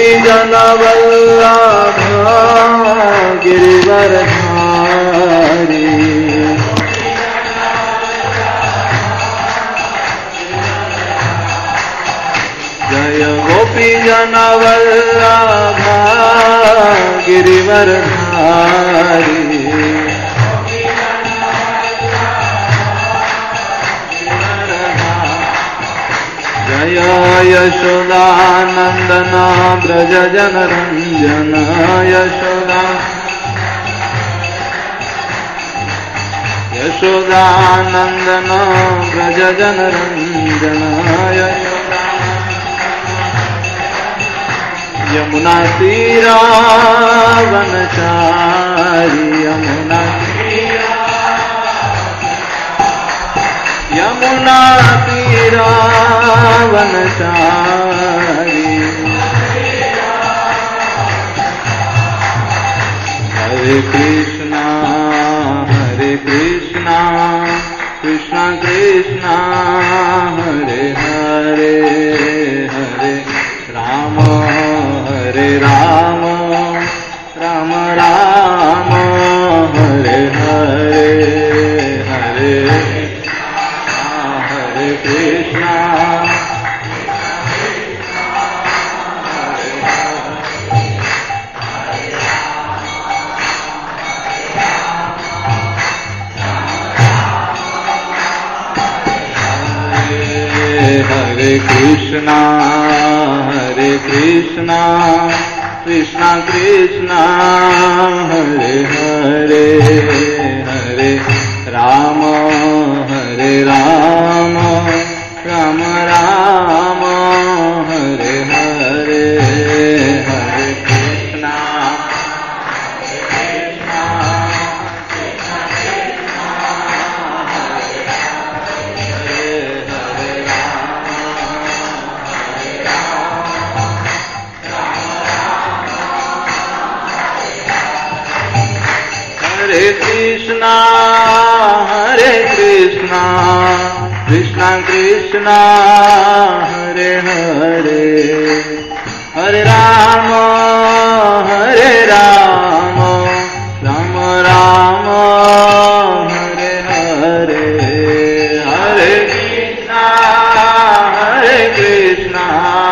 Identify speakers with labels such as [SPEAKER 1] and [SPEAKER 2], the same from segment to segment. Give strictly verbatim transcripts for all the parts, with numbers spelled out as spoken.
[SPEAKER 1] जन वल्लभ गिरिवरधारी। जय गोपी जन वल्लभ गिरिवरधारी। जय यशोदानंदन ब्रज जन रंजन। यशोदा यशोदानंदन ब्रज जन रंजन। यशोदा यमुना तीरा वनचारी। यमुना यमुना तीरा वनचारी। हरे कृष्णा हरे कृष्णा कृष्णा कृष्णा हरे हरे। हरे राम हरे राम राम राम हरे हरे। हरे हरे कृष्णा हरे कृष्णा हरे कृष्णा कृष्णा कृष्णा हरे हरे। हरे राम हरे राम राम राम हरे हरे। हरे कृष्णा हरे कृष्णा हरे कृष्णा कृष्णा कृष्णा हरे हरे। हरे राम हरे राम राम राम हरे हरे। हरे कृष्णा हरे कृष्णा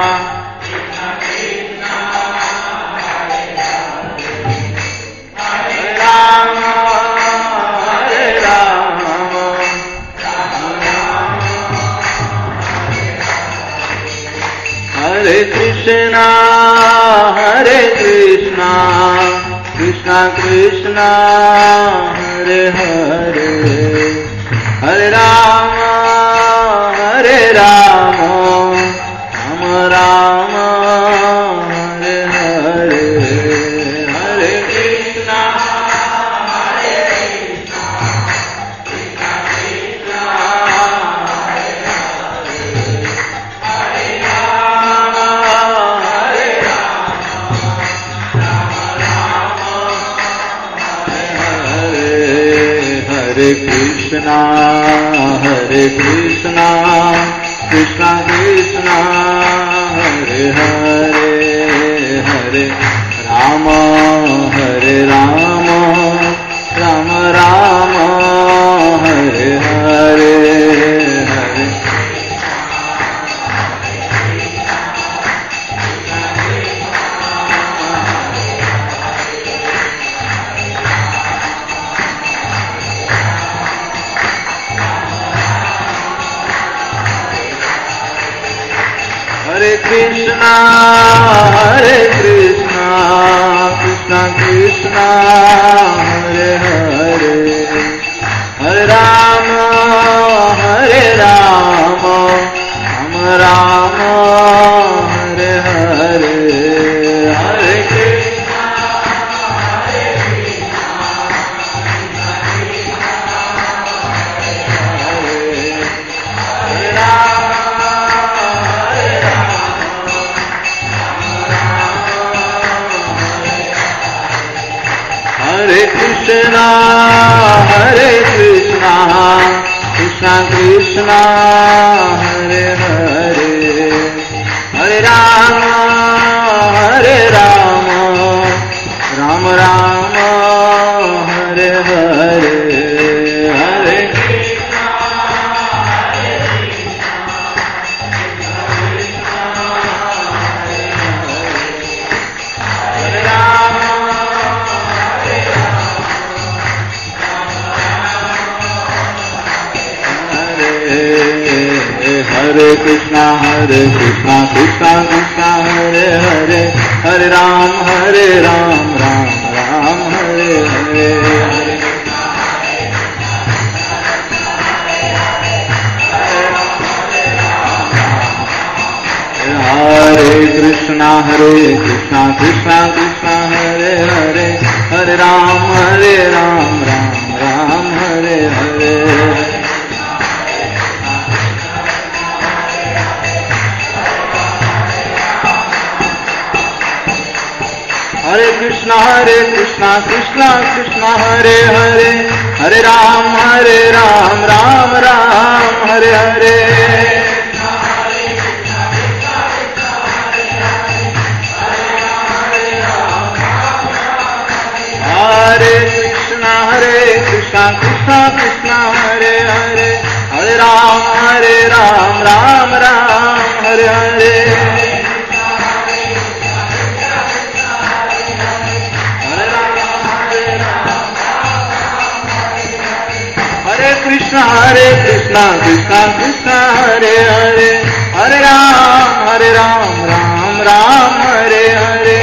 [SPEAKER 1] हरे कृष्णा हरे कृष्णा कृष्णा कृष्णा हरे हरे। हरे राम हरे राम राम राम हरे हरे। हरे कृष्णा हरे कृष्णा कृष्णा कृष्णा हरे हरे। हरे राम हरे राम राम राम हरे हरे। हरे कृष्णा हरे कृष्णा कृष्णा कृष्णा हरे हरे। हरे राम हरे राम राम राम हरे हरे। हरे हरे कृष्णा हरे कृष्णा कृष्णा कृष्णा हरे हरे। हरे राम हरे राम राम राम हरे हरे। हरे कृष्णा हरे कृष्णा कृष्णा कृष्णा हरे हरे। हरे राम हरे कृष्णा हरे कृष्णा कृष्णा कृष्णा हरे हरे। हरे राम हरे Hare Krishna, Hare Krishna, Krishna Krishna, Hare Hare, Hare Ram, Hare Ram, Ram Ram, Hare Hare. Hare Krishna, Hare Krishna, Krishna Krishna, Hare Hare, Hare Ram, Hare Ram, Ram Ram, Hare Hare. Hare Krishna, Hare Krishna, Krishna Krishna, Hare Hare, Hare Ram, Hare Ram, Ram Ram, Hare Hare. Hare Krishna, Hare Krishna, Krishna Krishna, Hare Hare, Hare Ram, Hare Ram, Ram Ram, Hare Hare. Hare Krishna, Hare Krishna, Krishna Krishna, Hare Hare, Hare Ram, Hare Ram, Ram Ram, Hare Hare.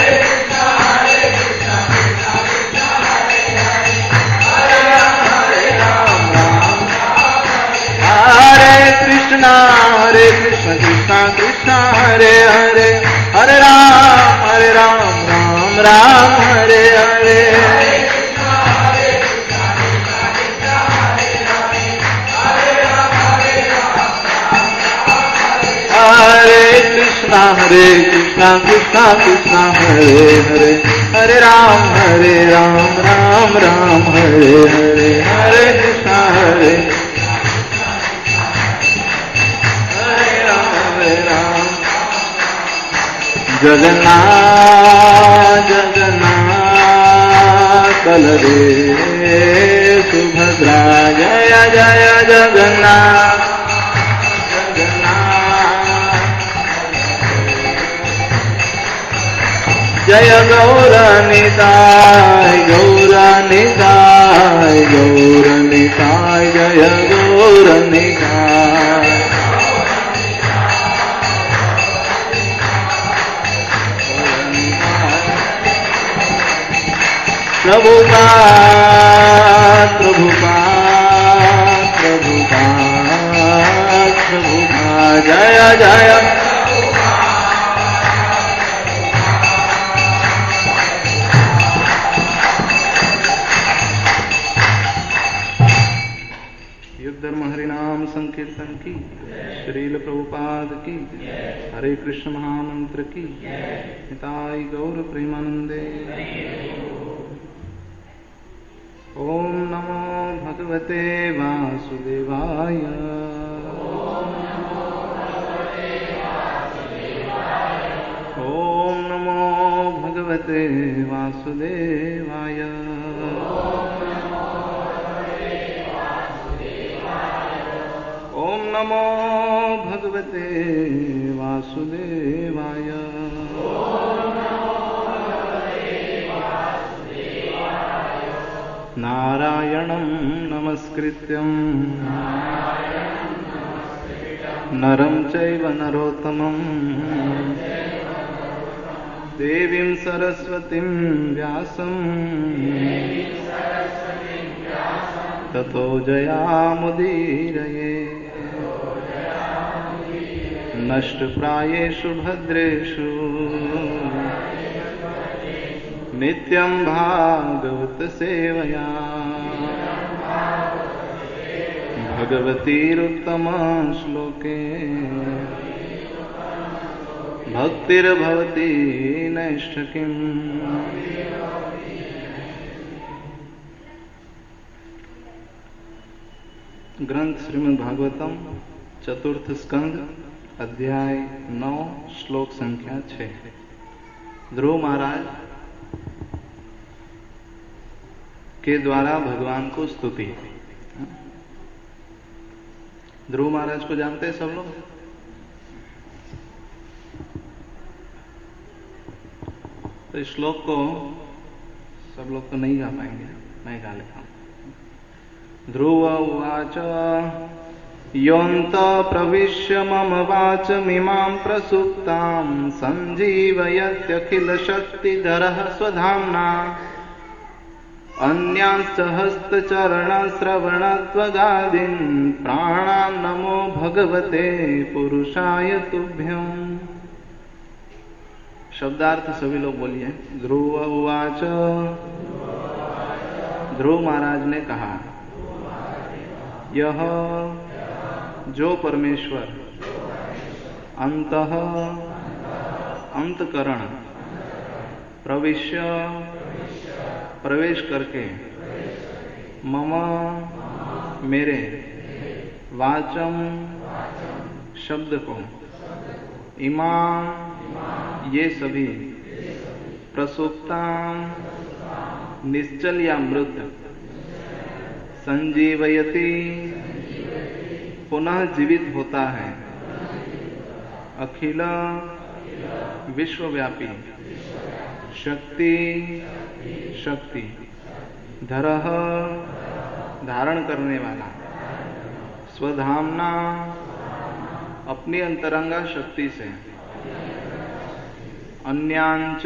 [SPEAKER 1] Hare Krishna, Hare Krishna, Krishna Krishna, Hare Hare, Hare Ram, Hare Ram, Ram Ram, Hare Hare. Hare Krishna, Hare Krishna, Krishna Krishna, Hare Hare, Hare Ram, Hare Ram, Ram Ram, Hare Hare. Hare Krishna, Hare Jagannath, Jagannath, Baladev, Subhadra, Jaya Jaya Jagannath, Jagannath, Jaya Gauranitai, Gauranitai, Gauranitai, Jaya Gauranitai. Prabhupada, Prabhupada, Prabhupada, Prabhupada, Jaya Jaya. युग धर्म हरिनाम संकीर्तन की, श्रील प्रभुपाद की, हरे कृष्ण महामंत्र की, निताई गौर प्रेमानंदे। ओम नमो भगवते वासुदेवाय। ओम नमो भगवते वासुदेवाय। ओम नमो भगवते वासुदेवाय। नारायणं नमस्कृत्यं नरं चैव नरोत्तमं देवीं सरस्वतीं व्यासं ततो जयामुदीरये। नष्टप्रायेषु भद्रेषु नित्यं भागवत सेवया भगवतीरुत्तम श्लोके भक्तिर्भवति नैष्ठिकीम्। ग्रंथ श्रीमद् भागवतम चतुर्थ स्कंद अध्याय नौ श्लोक संख्या छह। ध्रुव महाराज के द्वारा भगवान को स्तुति। ध्रुव महाराज को जानते हैं सब लोग? तो इस श्लोक को सब लोग तो नहीं गा पाएंगे, मैं गा लेता हूं। ध्रुव उवाच योऽन्त प्रविश्य मम वाचमिमां प्रसुप्तां सञ्जीवयत्यखिलशक्तिधरः स्वधाम्ना अन्यांश्च हस्तचरणश्रवणत्वगादीन् प्राणान् नमो भगवते पुरुषाय तुभ्यम्। शब्दार्थ सभी लोग बोलिए। ध्रुव उवाच, ध्रुव महाराज ने कहा, यह जो परमेश्वर अंतः अंतकरण प्रविश्य प्रवेश करके मम मेरे वाचम शब्द को इमाम ये सभी प्रसुप्ता निश्चल या मृत संजीवयति पुनः जीवित होता है अखिल विश्वव्यापी शक्ति शक्ति धरह धारण करने वाला स्वधामना अपनी अंतरंगा शक्ति से अन्यांच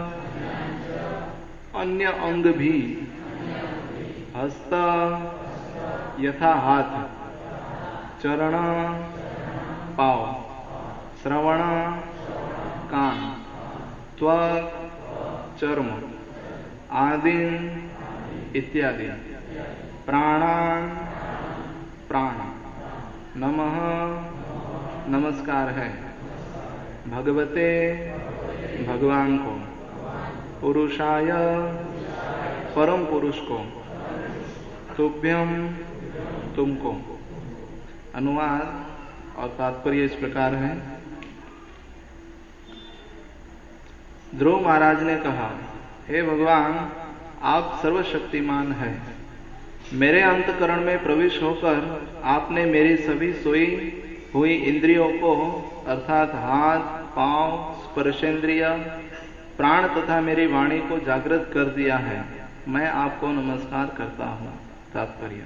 [SPEAKER 1] अन्य अंग भी हस्त यथा हाथ चरण पाव श्रवण कान त्वक चर्म आदि इत्यादि प्राणान प्राण नमः नमस्कार है भगवते भगवान को पुरुषाय परम पुरुष को तुभ्यम तुमको। अनुवाद और तात्पर्य इस प्रकार है। ध्रुव महाराज ने कहा, हे भगवान, आप सर्वशक्तिमान हैं। मेरे अंतकरण में प्रवेश होकर आपने मेरी सभी सोई हुई इंद्रियों को अर्थात हाथ पांव स्पर्शेंद्रिय प्राण तथा मेरी वाणी को जागृत कर दिया है। मैं आपको नमस्कार करता हूं। तात्पर्य,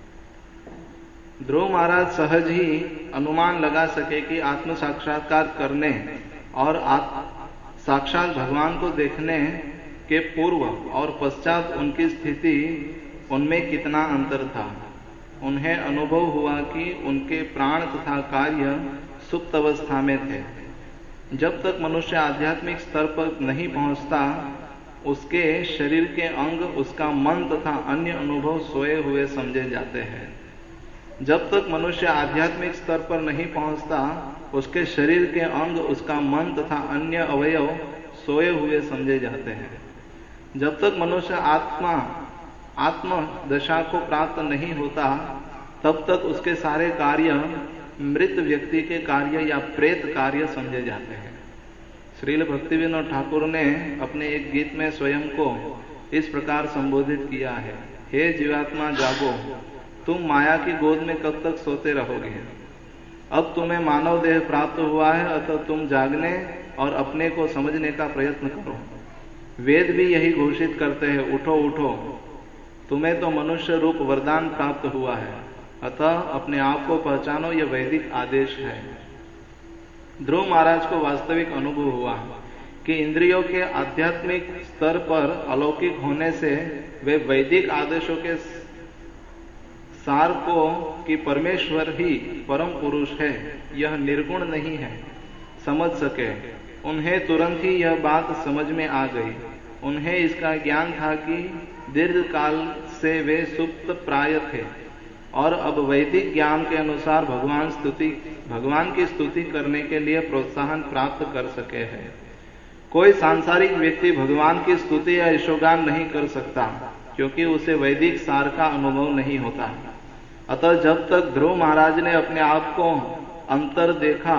[SPEAKER 1] ध्रुव महाराज सहज ही अनुमान लगा सके कि आत्म साक्षात्कार करने और साक्षात भगवान को देखने के पूर्व और पश्चात उनकी स्थिति उनमें कितना अंतर था। उन्हें अनुभव हुआ कि उनके प्राण तथा कार्य सुप्त अवस्था में थे। जब तक मनुष्य आध्यात्मिक स्तर पर नहीं पहुंचता, उसके शरीर के अंग, उसका मन तथा अन्य अनुभव सोए हुए समझे जाते हैं। जब तक मनुष्य आध्यात्मिक स्तर पर नहीं पहुंचता, उसके शरीर के अंग, उसका मन तथा अन्य अवयव सोए हुए समझे जाते हैं। जब तक मनुष्य आत्मा आत्म दशा को प्राप्त नहीं होता, तब तक उसके सारे कार्य मृत व्यक्ति के कार्य या प्रेत कार्य समझे जाते हैं। श्रील भक्तिविनोद ठाकुर ने अपने एक गीत में स्वयं को इस प्रकार संबोधित किया है, हे जीवात्मा जागो, तुम माया की गोद में कब तक सोते रहोगे। अब तुम्हें मानव देह प्राप्त हुआ है, अतः तुम जागने और अपने को समझने का प्रयत्न करो। वेद भी यही घोषित करते हैं, उठो उठो, तुम्हें तो मनुष्य रूप वरदान प्राप्त हुआ है, अतः अपने आप को पहचानो, यह वैदिक आदेश है। ध्रुव महाराज को वास्तविक अनुभव हुआ कि इंद्रियों के आध्यात्मिक स्तर पर अलौकिक होने से वे वैदिक आदेशों के सार को कि परमेश्वर ही परम पुरुष है, यह निर्गुण नहीं है, समझ सके। उन्हें तुरंत ही यह बात समझ में आ गई। उन्हें इसका ज्ञान था कि दीर्घ काल से वे सुप्त प्राय थे और अब वैदिक ज्ञान के अनुसार भगवान स्तुति भगवान की स्तुति करने के लिए प्रोत्साहन प्राप्त कर सके हैं। कोई सांसारिक व्यक्ति भगवान की स्तुति या यशोगान नहीं कर सकता, क्योंकि उसे वैदिक सार का अनुभव नहीं होता। अतः जब तक ध्रुव महाराज ने अपने आप को अंतर देखा,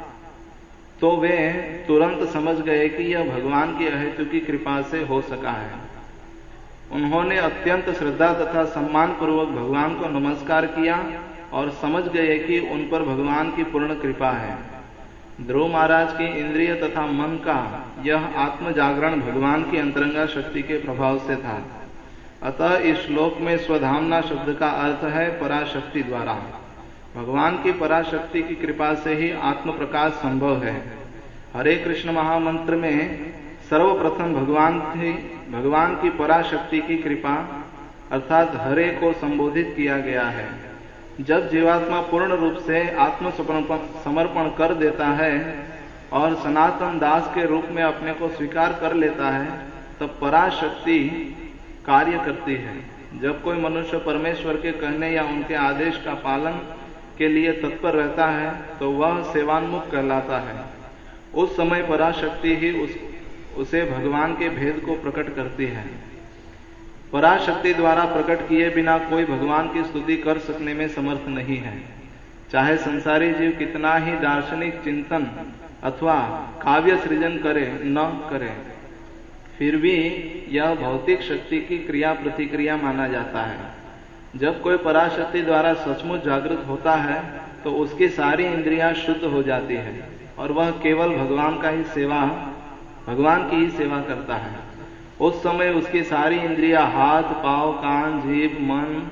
[SPEAKER 1] तो वे तुरंत समझ गए कि यह भगवान की अहेतुकी कृपा से हो सका है। उन्होंने अत्यंत श्रद्धा तथा सम्मान पूर्वक भगवान को नमस्कार किया और समझ गए कि उन पर भगवान की पूर्ण कृपा है। ध्रुव महाराज की इंद्रिय तथा मन का यह आत्म जागरण भगवान की अंतरंगा शक्ति के प्रभाव से था। अतः इस श्लोक में स्वधामना शब्द का अर्थ है पराशक्ति द्वारा। भगवान की पराशक्ति की कृपा से ही आत्म प्रकाश संभव है। हरे कृष्ण महामंत्र में सर्वप्रथम भगवान की भगवान की पराशक्ति की कृपा अर्थात हरे को संबोधित किया गया है। जब जीवात्मा पूर्ण रूप से आत्म समर्पण कर देता है और सनातन दास के रूप में अपने को स्वीकार कर लेता है, तब पराशक्ति कार्य करती है। जब कोई मनुष्य परमेश्वर के कहने या उनके आदेश का पालन के लिए तत्पर रहता है तो वह सेवान्मुख कहलाता है। उस समय पराशक्ति ही उस, उसे भगवान के भेद को प्रकट करती है। पराशक्ति द्वारा प्रकट किए बिना कोई भगवान की स्तुति कर सकने में समर्थ नहीं है। चाहे संसारी जीव कितना ही दार्शनिक चिंतन अथवा काव्य सृजन करे न करे, फिर भी यह भौतिक शक्ति की क्रिया प्रतिक्रिया माना जाता है। जब कोई पराशक्ति द्वारा सचमुच जागृत होता है तो उसकी सारी इंद्रियां शुद्ध हो जाती है और वह केवल भगवान का ही सेवा भगवान की ही सेवा करता है। उस समय उसकी सारी इंद्रियां हाथ, पांव, कान, जीभ, मन,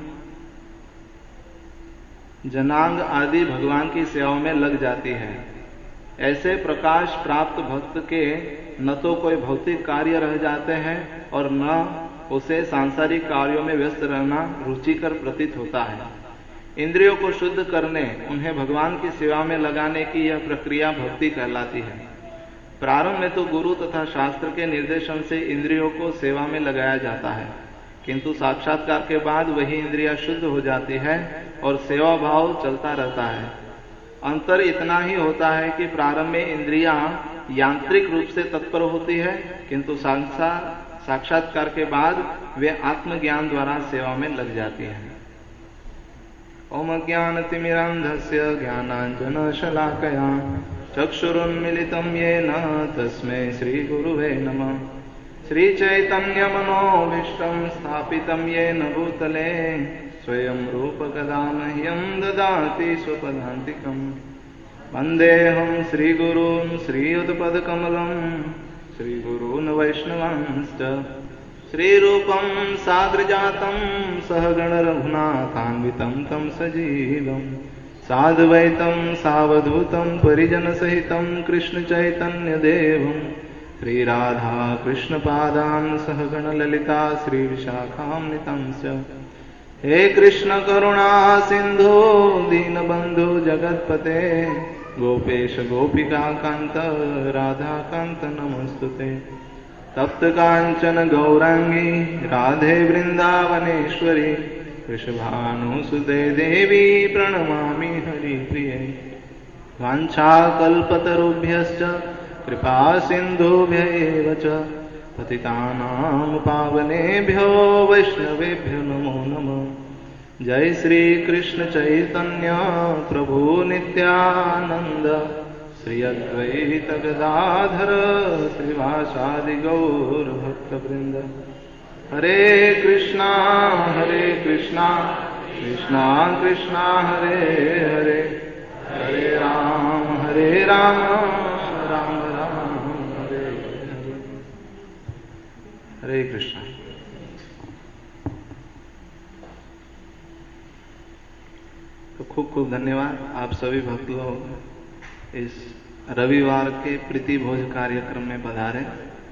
[SPEAKER 1] जनांग आदि भगवान की सेवा में लग जाती है। ऐसे प्रकाश प्राप्त भक्त के न तो कोई भौतिक कार्य रह जाते हैं और न उसे सांसारिक कार्यों में व्यस्त रहना रुचिकर प्रतीत होता है। इंद्रियों को शुद्ध करने, उन्हें भगवान की सेवा में लगाने की यह प्रक्रिया भक्ति कहलाती है। प्रारंभ में तो गुरु तथा शास्त्र के निर्देशन से इंद्रियों को सेवा में लगाया जाता है, किंतु साक्षात्कार के बाद वही इंद्रियां शुद्ध हो जाती है और सेवा भाव चलता रहता है। अंतर इतना ही होता है कि प्रारंभ में इंद्रियां यांत्रिक रूप से तत्पर होती है, किंतु साक्षात्कार के बाद वे आत्मज्ञान द्वारा सेवा में लग जाती है। ओम ज्ञानतिमिरान्धस्य ज्ञानाञ्जनशलाकया चक्षुरुन्मिलितं येन तस्मै श्रीगुरुवे नमः। श्रीचैतन्यमनोभीष्टं स्थापितं येन भूतले स्वयं रूपकदा मह्यं ददाति स्वपदान्तिकम्। वन्देऽहं श्रीगुरून् श्रीयुतपदकमलं श्रीगुरून् वैष्णवांश्च श्रीरूपं साग्रजातं सहगण रघुनाथान्वितं तं सजीवम् साद्वैतं सावधूतं परिजनसहितं कृष्णचैतन्यदेवं श्रीराधा कृष्णपादान् सहगण ललिता श्रीविशाखान्वितं च। हे कृष्ण करुणा सिंधु दीनबंधु जगत्पते गोपेश गोपिका कांत राधा कांत नमस्तुते। तप्त कांचन गौरांगी राधे वृंदावनेश्वरी वृषभानुसुते देवी प्रणमामि हरिप्रिये। वाञ्छाकल्पतरुभ्यश्च कृपा सिन्धुभ्य एव च पतितानां पावनेभ्यो वैष्णवेभ्यो नमो नमः। जय श्री कृष्ण चैतन्य प्रभु नित्यानंद श्री अद्वैत गदाधर श्रीवासादि गौर भक्तवृंद। हरे कृष्णा हरे कृष्णा कृष्णा कृष्णा हरे हरे हरे राम हरे राम राम राम हरे हरे। हरे कृष्णा। तो खूब खूब धन्यवाद आप सभी भक्त लोग इस रविवार के प्रीति भोज कार्यक्रम में पधारे।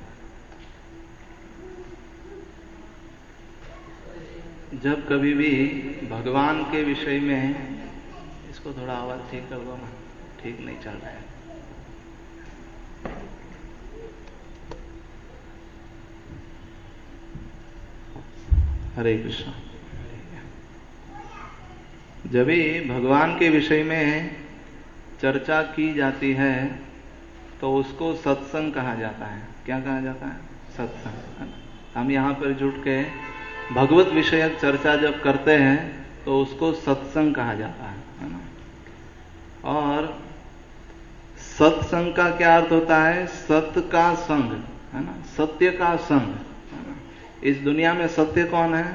[SPEAKER 1] जब कभी भी भगवान के विषय में, इसको थोड़ा आवाज ठीक कर दो ना, ठीक नहीं चल रहा है। हरे कृष्ण। जब भी भगवान के विषय में चर्चा की जाती है तो उसको सत्संग कहा जाता है। क्या कहा जाता है? सत्संग। हम यहाँ पर जुट के भगवत विषयक चर्चा जब करते हैं तो उसको सत्संग कहा जाता है, है ना। और सत्संग का क्या अर्थ होता है? सत्य का संग, है ना, सत्य का संग, है ना। इस दुनिया में सत्य कौन है?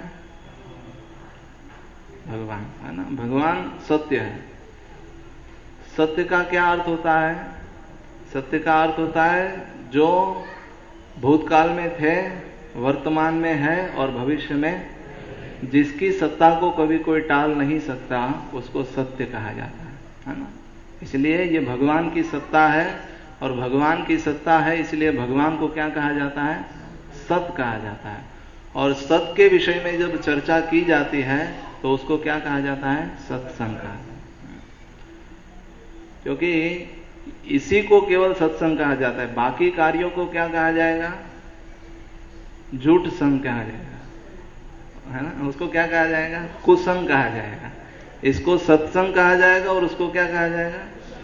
[SPEAKER 1] भगवान, है ना। भगवान सत्य है। सत्य का क्या अर्थ होता है? सत्य का अर्थ होता है जो भूतकाल में थे, वर्तमान में है और भविष्य में जिसकी सत्ता को कभी कोई टाल नहीं सकता उसको सत्य कहा जाता है, है ना। इसलिए ये भगवान की सत्ता है, और भगवान की सत्ता है इसलिए भगवान को क्या कहा जाता है? सत कहा जाता है। और सत के विषय में जब चर्चा की जाती है तो उसको क्या कहा जाता है? सत्संग कहा जाता है। क्योंकि इसी को केवल सत्संग कहा जाता है, बाकी कार्यों को क्या कहा जाएगा? झूठ संग कहा जाएगा, है ना। उसको क्या कहा जाएगा? कुसंग कहा जाएगा। इसको सत्संग कहा जाएगा और उसको क्या कहा जाएगा?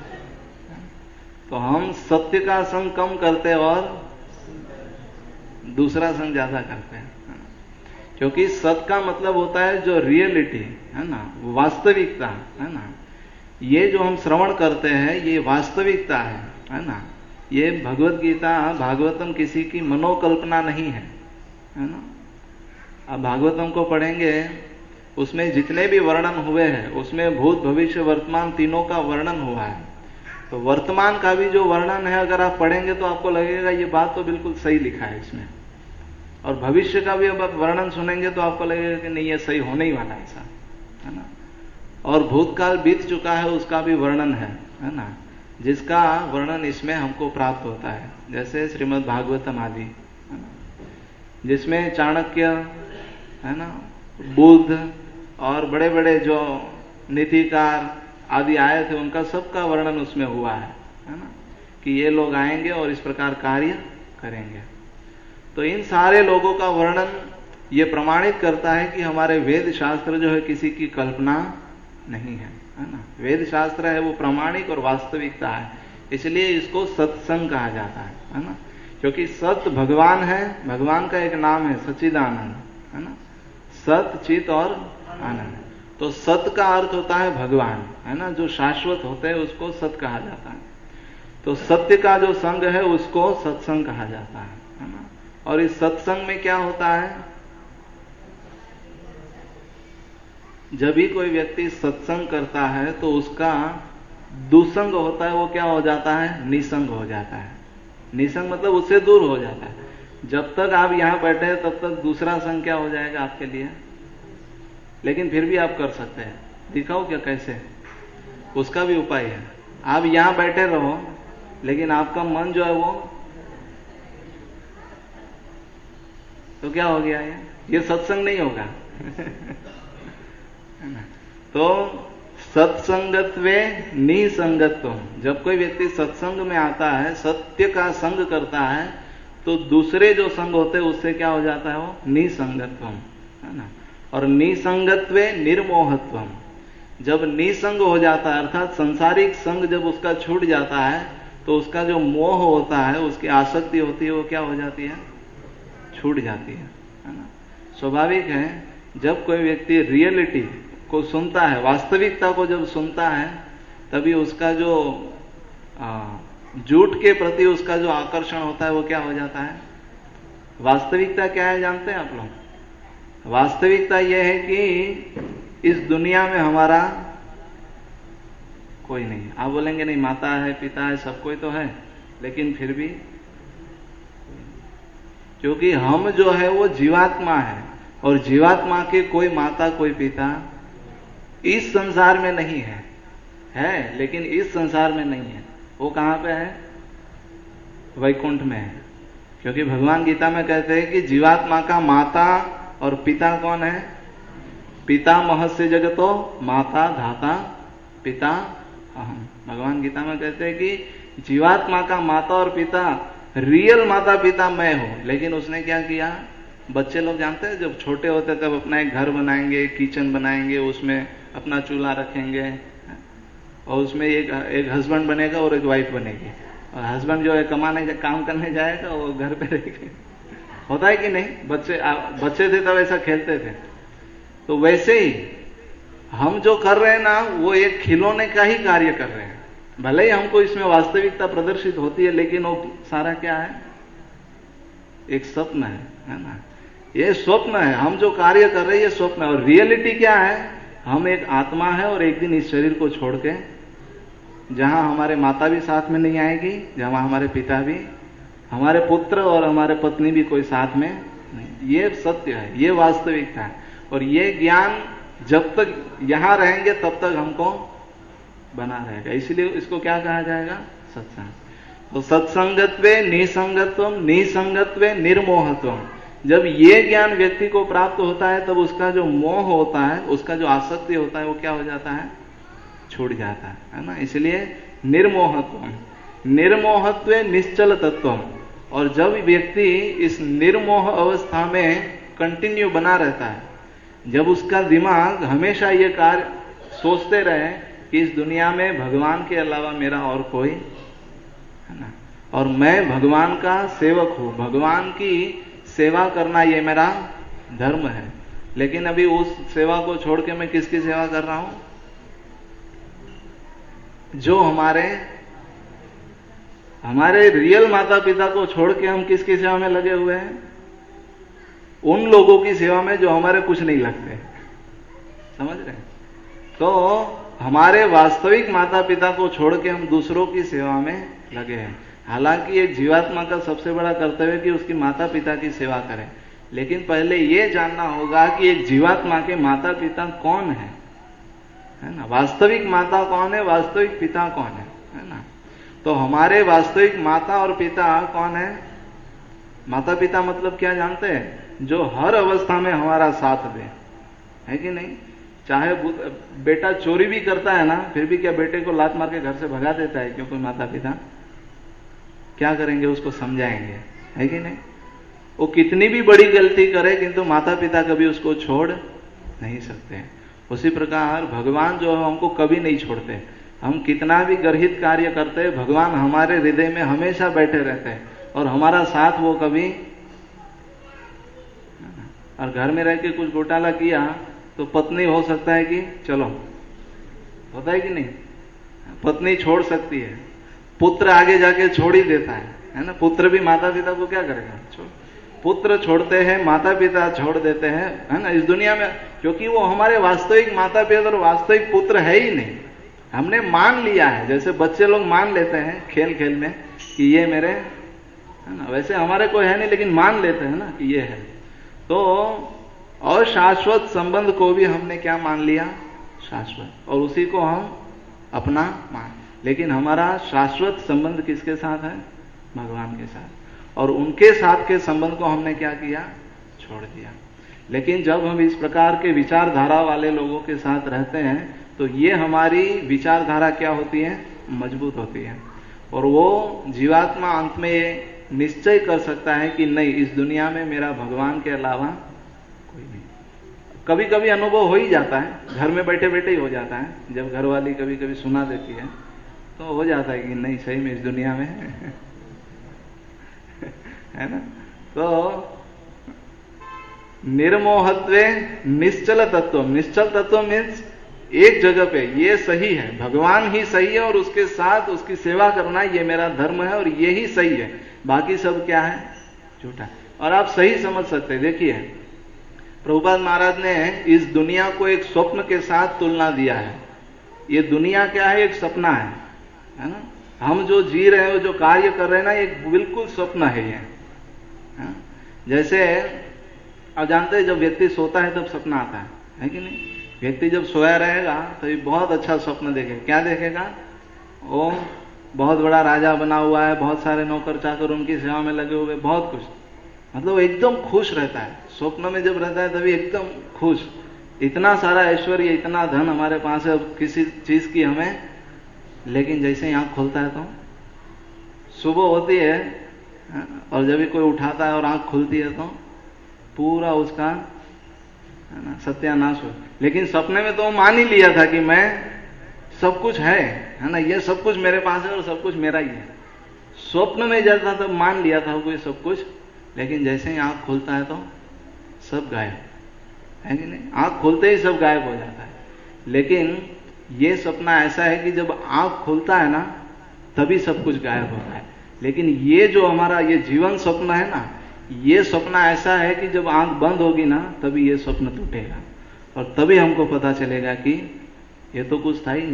[SPEAKER 1] तो हम सत्य का संग कम करते और दूसरा संग ज्यादा करते हैं, क्योंकि सत्य का मतलब होता है जो रियलिटी है ना, वास्तविकता है ना। ये जो हम श्रवण करते हैं ये वास्तविकता है, है ना। ये भगवत गीता भागवतम किसी की मनोकल्पना नहीं है, है ना। अब भागवतम को पढ़ेंगे, उसमें जितने भी वर्णन हुए हैं उसमें भूत भविष्य वर्तमान तीनों का वर्णन हुआ है। तो वर्तमान का भी जो वर्णन है अगर आप पढ़ेंगे तो आपको लगेगा ये बात तो बिल्कुल सही लिखा है इसमें, और भविष्य का भी अब आप वर्णन सुनेंगे तो आपको लगेगा कि नहीं ये सही होने ही वाला ऐसा, है ना। और भूतकाल बीत चुका है उसका भी वर्णन है, है ना, जिसका वर्णन इसमें हमको प्राप्त होता है, जैसे श्रीमद् भागवतम आदि, है ना, जिसमें चाणक्य, है ना, बुद्ध और बड़े बड़े जो नीतिकार आदि आए थे उनका सबका वर्णन उसमें हुआ है, है ना, कि ये लोग आएंगे और इस प्रकार कार्य करेंगे। तो इन सारे लोगों का वर्णन ये प्रमाणित करता है कि हमारे वेद शास्त्र जो है किसी की कल्पना नहीं है, है ना। वेद शास्त्र है वो प्रामाणिक और वास्तविकता है, इसलिए इसको सत्संग कहा जाता है, है ना। क्योंकि सत भगवान है, भगवान का एक नाम है सच्चिदानंद, है ना, सत चित और आनंद। तो सत का अर्थ होता है भगवान, है ना, जो शाश्वत होते हैं उसको सत कहा जाता है। तो सत्य का जो संग है उसको सत्संग कहा जाता है, है ना। और इस सत्संग में क्या होता है? जब भी कोई व्यक्ति सत्संग करता है तो उसका दुसंग होता है वो क्या हो जाता है? निसंग हो जाता है। निसंग मतलब उससे दूर हो जाता है। जब तक आप यहां बैठे हैं तब तक दूसरा संग क्या हो जाएगा आपके लिए, लेकिन फिर भी आप कर सकते हैं। दिखाओ क्या कैसे, उसका भी उपाय है। आप यहां बैठे रहो लेकिन आपका मन जो है वो तो क्या हो गया? ये ये सत्संग नहीं होगा तो सत्संगत्वे निसंगत्व, जब कोई व्यक्ति सत्संग में आता है, सत्य का संग करता है, तो दूसरे जो संग होते हैं उससे क्या हो जाता है? वो निसंगत्व, है ना। और निसंगत्वे निर्मोहत्वम, जब निसंग हो जाता है अर्थात संसारिक संग जब उसका छूट जाता है तो उसका जो मोह होता है, उसकी आसक्ति होती है, वो क्या हो जाती है? छूट जाती है, है ना। स्वाभाविक है जब कोई व्यक्ति रियलिटी को सुनता है, वास्तविकता को जब सुनता है, तभी उसका जो झूठ के प्रति उसका जो आकर्षण होता है वो क्या हो जाता है? वास्तविकता क्या है जानते हैं आप लोग? वास्तविकता यह है कि इस दुनिया में हमारा कोई नहीं। आप बोलेंगे नहीं, माता है, पिता है, सब कोई तो है, लेकिन फिर भी क्योंकि हम जो है वो जीवात्मा है, और जीवात्मा के कोई माता कोई पिता इस संसार में नहीं है, है लेकिन इस संसार में नहीं है। वो कहां पे है? वैकुंठ में है। क्योंकि भगवान गीता में कहते हैं कि जीवात्मा का माता और पिता कौन है? पिता महस्य जगतो माता धाता पिता अहम। भगवान गीता में कहते हैं कि जीवात्मा का माता और पिता, रियल माता पिता मैं हूं। लेकिन उसने क्या किया? बच्चे लोग जानते हैं जब छोटे होते तब अपना एक घर बनाएंगे, किचन बनाएंगे, उसमें अपना चूल्हा रखेंगे, और उसमें एक एक हस्बैंड बनेगा और एक वाइफ बनेगी, और हस्बैंड जो है कमाने का काम करने जाएगा, वो घर पे रहेगा। होता है कि नहीं? बच्चे बच्चे थे तब ऐसा खेलते थे। तो वैसे ही हम जो कर रहे हैं ना, वो एक खिलौने का ही कार्य कर रहे हैं। भले ही हमको इसमें वास्तविकता प्रदर्शित होती है, लेकिन वो सारा क्या है? एक स्वप्न है, है ना। ये स्वप्न है, हम जो कार्य कर रहे हैं ये स्वप्न है। और रियलिटी क्या है? हम एक आत्मा है, और एक दिन इस शरीर को छोड़ के, जहां हमारे माता भी साथ में नहीं आएगी, जहां हमारे पिता भी, हमारे पुत्र और हमारे पत्नी भी कोई साथ में नहीं। ये सत्य है, ये वास्तविकता है। और ये ज्ञान जब तक यहां रहेंगे तब तक हमको बना रहेगा। इसलिए इसको क्या कहा जाएगा? सत्संग। तो सत्संगत्वे निसंगत्वम, निसंगत्वे निर्मोहत्वम। जब ये ज्ञान व्यक्ति को प्राप्त होता है तब उसका जो मोह होता है, उसका जो आसक्ति होता है, वो क्या हो जाता है? छूट जाता है, है ना। इसलिए निर्मोहत्वम, निर्मोहत्वे निश्चल तत्वम। और जब व्यक्ति इस निर्मोह अवस्था में कंटिन्यू बना रहता है, जब उसका दिमाग हमेशा ये कार्य सोचते रहे कि इस दुनिया में भगवान के अलावा मेरा और कोई है ना, और मैं भगवान का सेवक हूं, भगवान की सेवा करना ये मेरा धर्म है, लेकिन अभी उस सेवा को छोड़ के मैं किसकी सेवा कर रहा हूं? जो हमारे हमारे रियल माता पिता को छोड़ के हम किसकी सेवा में लगे हुए हैं? उन लोगों की सेवा में जो हमारे कुछ नहीं लगते। समझ रहे हैं? तो हमारे वास्तविक माता पिता को छोड़ के हम दूसरों की सेवा में लगे हैं। हालांकि एक जीवात्मा का सबसे बड़ा कर्तव्य है कि उसकी माता पिता की सेवा करे, लेकिन पहले यह जानना होगा कि एक जीवात्मा के माता पिता कौन है, है ना। वास्तविक माता कौन है, वास्तविक पिता कौन है, है ना। तो हमारे वास्तविक माता और पिता कौन है? माता पिता मतलब क्या जानते हैं? जो हर अवस्था में हमारा साथ दे, है कि नहीं। चाहे बेटा चोरी भी करता है ना, फिर भी क्या बेटे को लात मार के घर से भगा देता है? क्यों? कोई माता पिता क्या करेंगे? उसको समझाएंगे, है कि नहीं। वो कितनी भी बड़ी गलती करे, किंतु माता पिता कभी उसको छोड़ नहीं सकते। उसी प्रकार भगवान जो है हमको कभी नहीं छोड़ते। हम कितना भी गर्हित कार्य करते हैं, भगवान हमारे हृदय में हमेशा बैठे रहते हैं और हमारा साथ वो कभी। और घर में रह के कुछ घोटाला किया तो पत्नी हो सकता है कि चलो, होता है कि नहीं, पत्नी छोड़ सकती है, पुत्र आगे जाके छोड़ ही देता है, है ना। पुत्र भी माता पिता को क्या करेगा? छोड़। पुत्र छोड़ते हैं, माता पिता छोड़ देते हैं, है ना, इस दुनिया में, क्योंकि वो हमारे वास्तविक माता पिता और वास्तविक पुत्र है ही नहीं। हमने मान लिया है, जैसे बच्चे लोग मान लेते हैं खेल खेल में कि ये मेरे, है ना, वैसे हमारे कोई है नहीं लेकिन मान लेते हैं ना कि ये है। तो अशाश्वत संबंध को भी हमने क्या मान लिया? शाश्वत, और उसी को हम अपना मान। लेकिन हमारा शाश्वत संबंध किसके साथ है? भगवान के साथ। और उनके साथ के संबंध को हमने क्या किया? छोड़ दिया। लेकिन जब हम इस प्रकार के विचारधारा वाले लोगों के साथ रहते हैं तो ये हमारी विचारधारा क्या होती है? मजबूत होती है। और वो जीवात्मा अंत में ये निश्चय कर सकता है कि नहीं, इस दुनिया में मेरा भगवान के अलावा कोई नहीं। कभी कभी अनुभव हो ही जाता है, घर में बैठे बैठे ही हो जाता है, जब घर वाली कभी कभी सुना देती है तो हो जाता है कि नहीं, सही में इस दुनिया में है ना। तो निर्मोहत्वे निश्चल तत्व, निश्चल तत्व मीन्स एक जगह पे ये सही है, भगवान ही सही है और उसके साथ उसकी सेवा करना ये मेरा धर्म है और ये ही सही है, बाकी सब क्या है? झूठा। और आप सही समझ सकते हैं। देखिए, प्रभुपाद महाराज ने इस दुनिया को एक स्वप्न के साथ तुलना दिया है। ये दुनिया क्या है? एक सपना है, है ना। हम जो जी रहे हैं, जो कार्य कर रहे हैं ना, एक बिल्कुल स्वप्न है ये। है? जैसे आप जानते हैं, जब व्यक्ति सोता है तब सपना आता है, है कि नहीं। व्यक्ति जब सोया रहेगा तो ये बहुत अच्छा स्वप्न देखेगा। क्या देखेगा? वो बहुत बड़ा राजा बना हुआ है, बहुत सारे नौकर चाकर उनकी सेवा में लगे हुए, बहुत कुछ, मतलब एकदम खुश रहता है। स्वप्न में जब रहता है तभी एकदम खुश, इतना सारा ऐश्वर्य, इतना धन हमारे पास है, किसी चीज की हमें। लेकिन जैसे ही आंख खोलता है तो सुबह होती है और जब भी कोई उठाता है और आंख खुलती है तो पूरा उसका, है ना, सत्यानाश हो। लेकिन सपने में तो मान ही लिया था कि मैं सब कुछ है, है ना, ये सब कुछ मेरे पास है और सब कुछ मेरा ही है। स्वप्न में जब था तब मान लिया था वो सब कुछ, लेकिन जैसे ही आंख खुलता है तो सब गायब, है कि नहीं। आंख खुलते ही सब गायब हो जाता है। लेकिन ये सपना ऐसा है कि जब आंख खुलता है ना तभी सब कुछ गायब होता है। लेकिन ये जो हमारा ये जीवन स्वप्न है ना, ये सपना ऐसा है कि जब आंख बंद होगी ना तभी ये स्वप्न टूटेगा और तभी हमको पता चलेगा कि ये तो कुछ था ही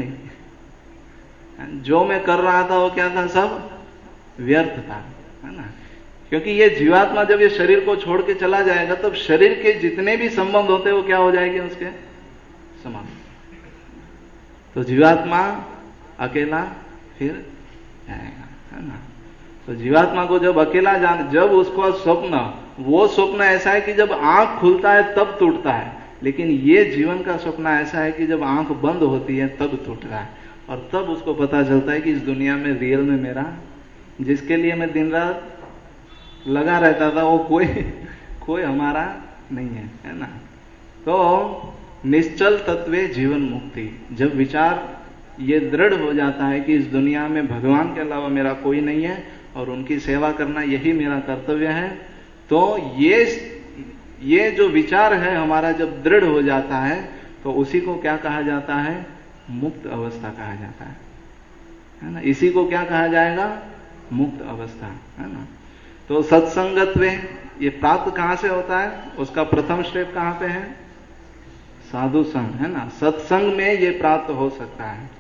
[SPEAKER 1] नहीं, जो मैं कर रहा था वो क्या था? सब व्यर्थ था, है ना। क्योंकि ये जीवात्मा जब ये शरीर को छोड़ के चला जाएगा तब शरीर के जितने भी संबंध होते हैं वो क्या हो जाएंगे उसके समान। तो जीवात्मा अकेला फिर जाएगा, है ना। तो जीवात्मा को जब अकेला जान, जब उसको स्वप्न, वो स्वप्न ऐसा है कि जब आंख खुलता है तब टूटता है, लेकिन ये जीवन का स्वप्न ऐसा है कि जब आंख बंद होती है तब टूट रहा है, और तब उसको पता चलता है कि इस दुनिया में रियल में मेरा, जिसके लिए मैं दिन रात लगा रहता था, वो कोई कोई हमारा नहीं है, है ना। तो निश्चल तत्वे जीवन मुक्ति, जब विचार ये दृढ़ हो जाता है कि इस दुनिया में भगवान के अलावा मेरा कोई नहीं है और उनकी सेवा करना यही मेरा कर्तव्य है, तो ये ये जो विचार है हमारा जब दृढ़ हो जाता है तो उसी को क्या कहा जाता है, मुक्त अवस्था कहा जाता है, है ना। इसी को क्या कहा जाएगा, मुक्त अवस्था, है ना। तो सत्संगत्व ये प्राप्त कहां से होता है, उसका प्रथम स्टेप कहां पे है, साधु संग, है ना। सत्संग में ये प्राप्त हो सकता है।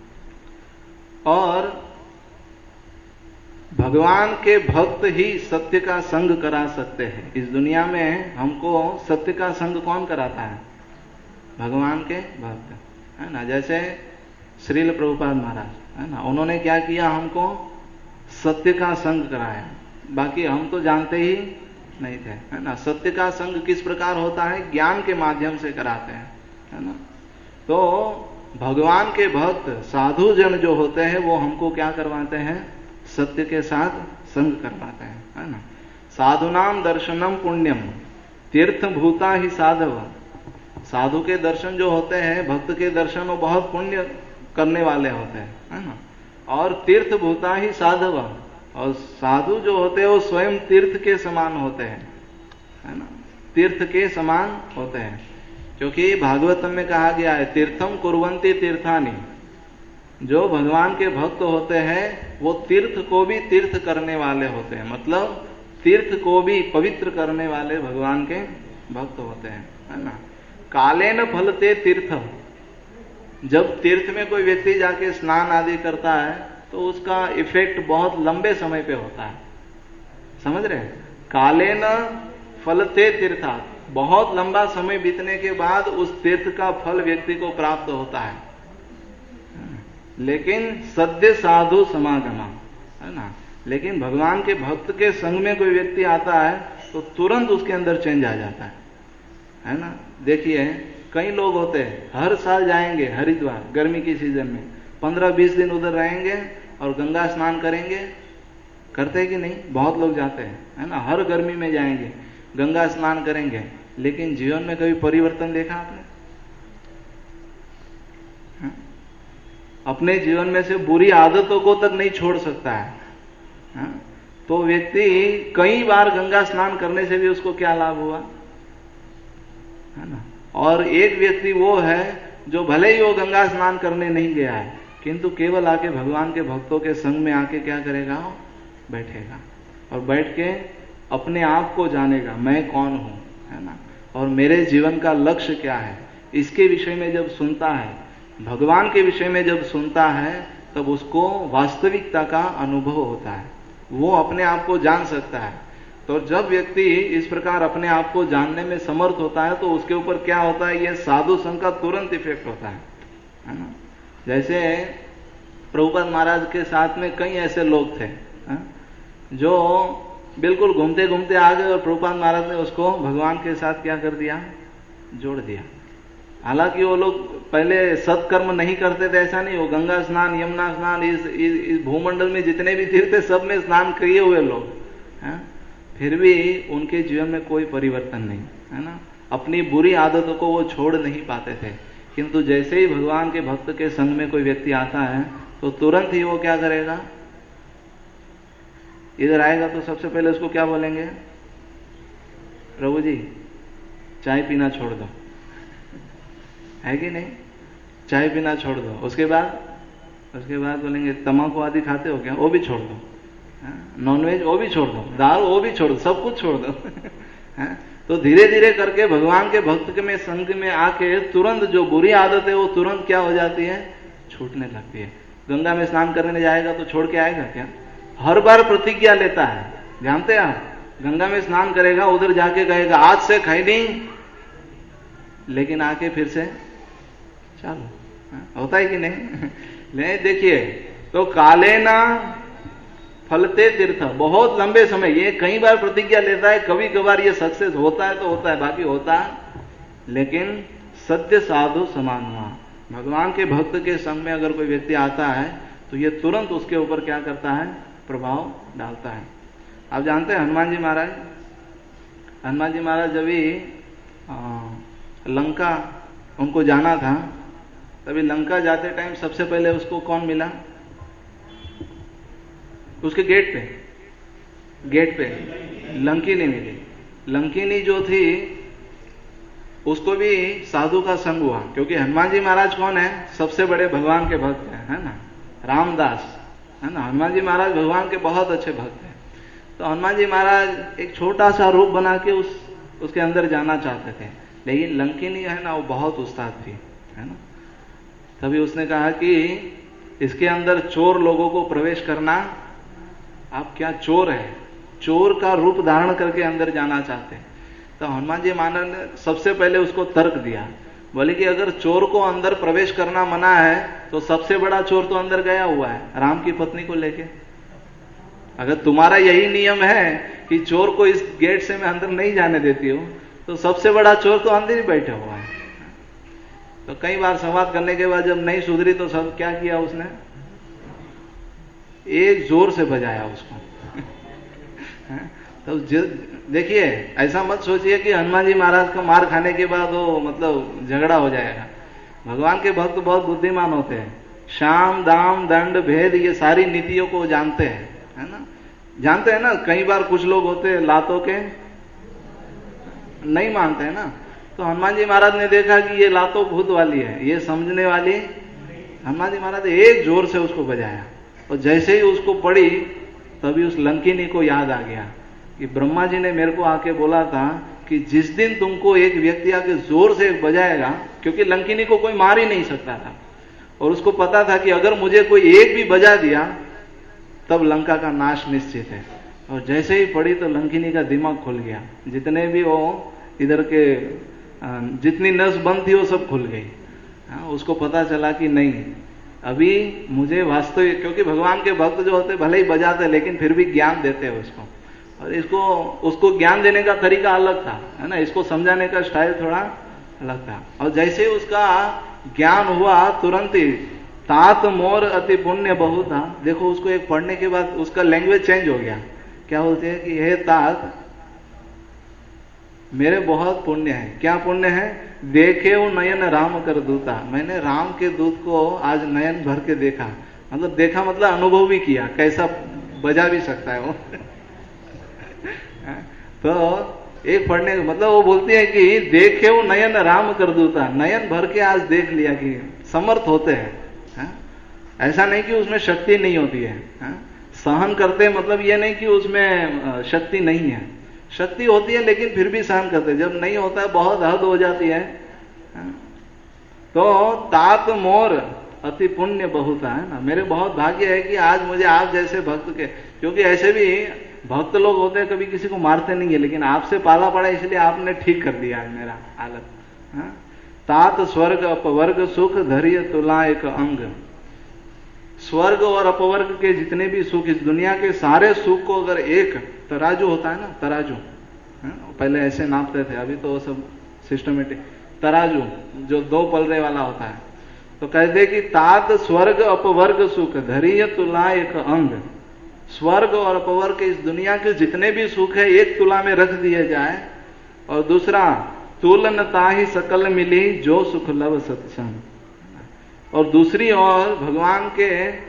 [SPEAKER 1] और भगवान के भक्त ही सत्य का संग करा सकते हैं। इस दुनिया में हमको सत्य का संग कौन कराता है, भगवान के भक्त, है ना। जैसे श्रील प्रभुपाद महाराज, है ना, उन्होंने क्या किया, हमको सत्य का संग कराया, बाकी हम तो जानते ही नहीं थे, है ना। सत्य का संग किस प्रकार होता है, ज्ञान के माध्यम से कराते हैं, है ना। तो भगवान के भक्त साधु जन जो होते हैं वो हमको क्या करवाते हैं, सत्य के साथ संग करवाते हैं, है ना। साधुनाम दर्शनम पुण्यम तीर्थ भूता ही साधव, साधु के दर्शन जो होते हैं, भक्त के दर्शन वो बहुत पुण्य करने वाले होते हैं, है ना। और तीर्थ भूता ही साधव, और साधु जो होते हैं वो स्वयं तीर्थ के समान होते हैं, है ना, तीर्थ के समान होते हैं। क्योंकि भागवतम में कहा गया है, तीर्थम कुर्वन्ति तीर्थानि, जो भगवान के भक्त होते हैं वो तीर्थ को भी तीर्थ करने वाले होते हैं, मतलब तीर्थ को भी पवित्र करने वाले भगवान के भक्त होते हैं, है ना। कालेन फलते तीर्थ, जब तीर्थ में कोई व्यक्ति जाके स्नान आदि करता है तो उसका इफेक्ट बहुत लंबे समय पे होता है, समझ रहे हैं। कालेन फलते तीर्था, बहुत लंबा समय बीतने के बाद उस तीर्थ का फल व्यक्ति को प्राप्त होता है। लेकिन सद्य साधु समागमा, है ना, लेकिन भगवान के भक्त के संग में कोई व्यक्ति आता है तो तुरंत उसके अंदर चेंज आ जाता है, है ना। देखिए कई लोग होते हैं हर साल जाएंगे हरिद्वार गर्मी की सीजन में, पंद्रह बीस दिन उधर रहेंगे और गंगा स्नान करेंगे, करते हैं कि नहीं, बहुत लोग जाते हैं, है ना। हर गर्मी में जाएंगे गंगा स्नान करेंगे, लेकिन जीवन में कभी परिवर्तन देखा आपने, है? अपने जीवन में से बुरी आदतों को तक नहीं छोड़ सकता है, है? तो व्यक्ति कई बार गंगा स्नान करने से भी उसको क्या लाभ हुआ, है ना। और एक व्यक्ति वो है जो भले ही वो गंगा स्नान करने नहीं गया है, किंतु केवल आके भगवान के भक्तों के संग में आके क्या करेगा, बैठेगा और बैठ के अपने आप को जानेगा, मैं कौन हूं, है ना, और मेरे जीवन का लक्ष्य क्या है। इसके विषय में जब सुनता है, भगवान के विषय में जब सुनता है, तब उसको वास्तविकता का अनुभव होता है, वो अपने आप को जान सकता है। तो जब व्यक्ति इस प्रकार अपने आप को जानने में समर्थ होता है तो उसके ऊपर क्या होता है, ये साधु संग का तुरंत इफेक्ट होता है, है ना। जैसे प्रभुपाद महाराज के साथ में कई ऐसे लोग थे, है? जो बिल्कुल घूमते घूमते आ गए और प्रभुपाद महाराज ने उसको भगवान के साथ क्या कर दिया, जोड़ दिया। हालांकि वो लोग पहले सत्कर्म नहीं करते थे, ऐसा नहीं, वो गंगा स्नान, यमुना स्नान, इस, इस, इस भूमंडल में जितने भी तीर्थ थे सब में स्नान किए हुए लोग, हैं, फिर भी उनके जीवन में कोई परिवर्तन नहीं, है ना। अपनी बुरी आदतों को वो छोड़ नहीं पाते थे, किंतु जैसे ही भगवान के भक्त के संग में कोई व्यक्ति आता है तो तुरंत ही वो क्या करेगा, इधर आएगा तो सबसे पहले उसको क्या बोलेंगे, प्रभु जी चाय पीना छोड़ दो, है कि नहीं, चाय पीना छोड़ दो। उसके बाद उसके बाद बोलेंगे तम्बाकू आदि खाते हो क्या, वो भी छोड़ दो, नॉनवेज वो भी छोड़ दो, दाल वो भी छोड़ दो, सब कुछ छोड़ दो। तो धीरे धीरे करके भगवान के भक्त में संग में आके तुरंत जो बुरी आदत है वो तुरंत क्या हो जाती है, छूटने लगती है। गंगा में स्नान करने जाएगा तो छोड़ के आएगा क्या, हर बार प्रतिज्ञा लेता है, जानते हैं आप, गंगा में स्नान करेगा, उधर जाके कहेगा आज से खाई नहीं, लेकिन आके फिर से चालू, होता है कि नहीं? ले देखिए, तो काले ना फलते तीर्थ, बहुत लंबे समय, ये कई बार प्रतिज्ञा लेता है, कभी कभार ये सक्सेस होता है तो होता है, बाकी होता है, लेकिन सत्य साधु समान हुआ। भगवान के भक्त के संग में अगर कोई व्यक्ति आता है तो ये तुरंत उसके ऊपर क्या करता है, प्रभाव डालता है। आप जानते हैं हनुमान जी महाराज, हनुमान जी महाराज जब भी लंका उनको जाना था, तभी लंका जाते टाइम सबसे पहले उसको कौन मिला? उसके गेट पे, गेट पे लंकिनी मिली। लंकिनी जो थी उसको भी साधु का संग हुआ, क्योंकि हनुमान जी महाराज कौन है? सबसे बड़े भगवान के भक्त हैं, है ना, रामदास, है ना। हनुमान जी महाराज भगवान के बहुत अच्छे भक्त हैं। तो हनुमान जी महाराज एक छोटा सा रूप बना के उस उसके अंदर जाना चाहते थे, लेकिन लंकिनी है ना, वो बहुत उस्ताद थी, है ना। तभी उसने कहा कि इसके अंदर चोर लोगों को प्रवेश करना, आप क्या चोर है, चोर का रूप धारण करके अंदर जाना चाहते हैं। तो हनुमान जी महाराज ने सबसे पहले उसको तर्क दिया, बोले कि अगर चोर को अंदर प्रवेश करना मना है तो सबसे बड़ा चोर तो अंदर गया हुआ है, राम की पत्नी को लेके। अगर तुम्हारा यही नियम है कि चोर को इस गेट से मैं अंदर नहीं जाने देती हूं, तो सबसे बड़ा चोर तो अंदर ही बैठा हुआ है। तो कई बार संवाद करने के बाद जब नहीं सुधरी तो सब क्या किया उसने, एक जोर से बजाया उसको। तो देखिए, ऐसा मत सोचिए कि हनुमान जी महाराज को मार खाने के बाद वो मतलब झगड़ा हो जाएगा। भगवान के भक्त बहुत बुद्धिमान होते हैं, शाम दाम दंड भेद ये सारी नीतियों को जानते हैं, है ना, जानते हैं ना। कई बार कुछ लोग होते हैं लातों के नहीं मानते हैं ना, तो हनुमान जी महाराज ने देखा कि ये लातों भूत वाली है, ये समझने वाली। हनुमान जी महाराज एक जोर से उसको बजाया, और जैसे ही उसको पड़ी तभी उस लंकिनी को याद आ गया कि ब्रह्मा जी ने मेरे को आके बोला था कि जिस दिन तुमको एक व्यक्ति आके जोर से बजाएगा, क्योंकि लंकिनी को कोई मार ही नहीं सकता था, और उसको पता था कि अगर मुझे कोई एक भी बजा दिया तब लंका का नाश निश्चित है। और जैसे ही पड़ी तो लंकिनी का दिमाग खुल गया, जितने भी वो इधर के जितनी नस बंद थी वो सब खुल गई। उसको पता चला कि नहीं, अभी मुझे वास्तविक, क्योंकि भगवान के भक्त जो होते भले ही बजाते लेकिन फिर भी ज्ञान देते हैं उसको, और इसको उसको ज्ञान देने का तरीका अलग था, है ना, इसको समझाने का स्टाइल थोड़ा अलग था। और जैसे ही उसका ज्ञान हुआ तुरंत ही तात मोर अति पुण्य बहु था। देखो, उसको एक पढ़ने के बाद उसका लैंग्वेज चेंज हो गया। क्या बोलते हैं कि हे तात, मेरे बहुत पुण्य है। क्या पुण्य है? देखे वो नयन राम कर दूता, मैंने राम के दूत को आज नयन भर के देखा। मतलब देखा मतलब अनुभव भी किया, कैसा बजा भी सकता है वो। तो एक पढ़ने मतलब वो बोलती है कि देखे वो नयन राम कर दूता, नयन भर के आज देख लिया कि समर्थ होते हैं, है? ऐसा नहीं कि उसमें शक्ति नहीं होती है, है? सहन करते मतलब ये नहीं कि उसमें शक्ति नहीं है, शक्ति होती है लेकिन फिर भी सहन करते। जब नहीं होता है बहुत हद हो जाती है, है? तो तात मोर अति पुण्य बहुत है ना, मेरे बहुत भाग्य है कि आज मुझे आप जैसे भक्त के, क्योंकि ऐसे भी भक्त लोग होते हैं कभी किसी को मारते नहीं है, लेकिन आपसे पाला पड़ा इसलिए आपने ठीक कर दिया है मेरा हालत। है? तात स्वर्ग अपवर्ग सुख धैर्य तुला एक अंग। स्वर्ग और अपवर्ग के जितने भी सुख, इस दुनिया के सारे सुख को अगर एक तराजू होता है ना, तराजू, है? पहले ऐसे नापते थे, अभी तो वो सब सिस्टमेटिक तराजू जो दो पलरे वाला होता है, तो कहते कि तात स्वर्ग अपवर्ग सुख धैर्य तुला एक अंग। स्वर्ग और अपवर्ग के इस दुनिया के जितने भी सुख है एक तुला में रख दिए जाए, और दूसरा तुलनता ही सकल मिली जो सुख लव सत्संग। और दूसरी ओर भगवान के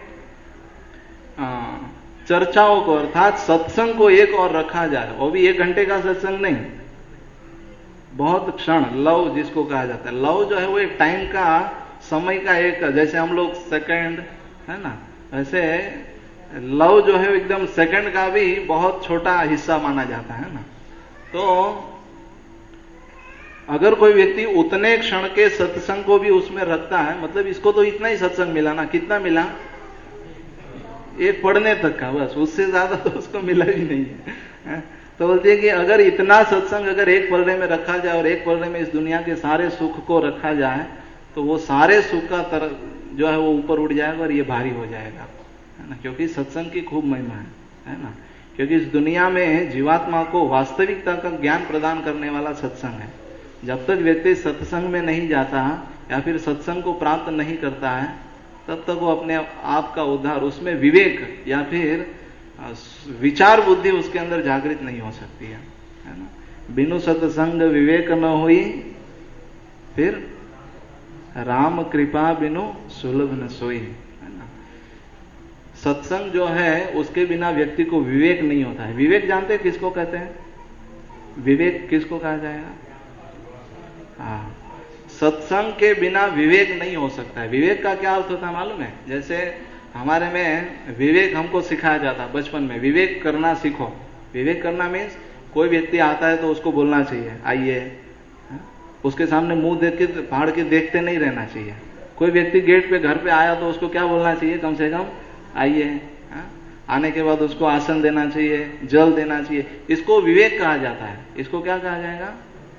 [SPEAKER 1] चर्चाओं को अर्थात सत्संग को एक और रखा जाए, वो भी एक घंटे का सत्संग नहीं, बहुत क्षण, लव जिसको कहा जाता है। लव जो है वो एक टाइम का, समय का एक, जैसे हम लोग सेकंड, है ना, वैसे लव जो है एकदम सेकंड का भी बहुत छोटा हिस्सा माना जाता है ना। तो अगर कोई व्यक्ति उतने क्षण के सत्संग को भी उसमें रखता है, मतलब इसको तो इतना ही सत्संग मिला ना, कितना मिला, एक पढ़ने तक का, बस उससे ज्यादा तो उसको मिला ही नहीं है। तो बोलते हैं कि अगर इतना सत्संग अगर एक पलड़े में रखा जाए और एक पलड़े में इस दुनिया के सारे सुख को रखा जाए तो वो सारे सुख का तर जो है वो ऊपर उड़ जाएगा और ये भारी हो जाएगा, है ना। क्योंकि सत्संग की खूब महिमा है, है ना। क्योंकि इस दुनिया में जीवात्मा को वास्तविकता का ज्ञान प्रदान करने वाला सत्संग है। जब तक व्यक्ति सत्संग में नहीं जाता या फिर सत्संग को प्राप्त नहीं करता है तब तक वो अपने आप का उद्धार, उसमें विवेक या फिर विचार बुद्धि उसके अंदर जागृत नहीं हो सकती है, है ना। बिनु सत्संग विवेक न हुई, फिर राम कृपा बिनु सुलभ न सोई, है ना। सत्संग जो है उसके बिना व्यक्ति को विवेक नहीं होता है। विवेक जानते हैं किसको कहते हैं? विवेक किसको कहा जाएगा? हाँ, सत्संग के बिना विवेक नहीं हो सकता है। विवेक का क्या अर्थ होता है मालूम है? जैसे हमारे में विवेक हमको सिखाया जाता बचपन में, विवेक करना सीखो। विवेक करना मीन्स कोई व्यक्ति आता है तो उसको बोलना चाहिए आइए, उसके सामने मुंह देख के फाड़ के देखते नहीं रहना चाहिए। कोई व्यक्ति गेट पे घर पे आया तो उसको क्या बोलना चाहिए? कम से कम आइए। आने के बाद उसको आसन देना चाहिए, जल देना चाहिए। इसको विवेक कहा जाता है। इसको क्या कहा जाएगा?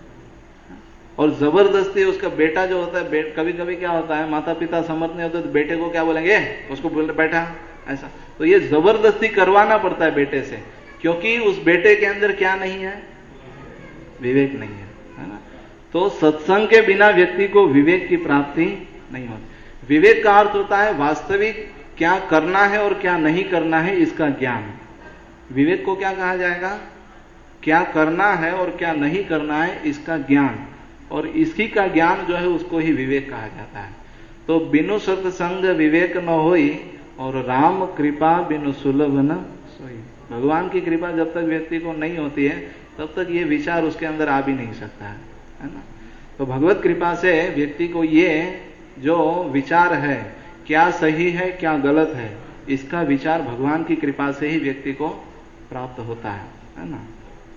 [SPEAKER 1] और जबरदस्ती उसका बेटा जो होता है, कभी कभी क्या होता है माता पिता समर्थ नहीं होते तो बेटे को क्या बोलेंगे? उसको बोल बैठा ऐसा। तो ये जबरदस्ती करवाना पड़ता है बेटे से, क्योंकि उस बेटे के अंदर क्या नहीं है? विवेक नहीं है, है ना। तो सत्संग के बिना व्यक्ति को विवेक की प्राप्ति नहीं होती। विवेक का अर्थ होता है वास्तविक क्या करना है और क्या नहीं करना है इसका ज्ञान। विवेक को क्या कहा जाएगा? क्या करना है और क्या नहीं करना है इसका ज्ञान, और इसी का ज्ञान जो है उसको ही विवेक कहा जाता है। तो बिनु सत्संग विवेक न होई और राम कृपा बिनु सुलभ न सोई। भगवान की कृपा जब तक व्यक्ति को नहीं होती है तब तक ये विचार उसके अंदर आ भी नहीं सकता है, है ना। तो भगवत कृपा से व्यक्ति को ये जो विचार है क्या सही है क्या गलत है, इसका विचार भगवान की कृपा से ही व्यक्ति को प्राप्त होता है, है ना।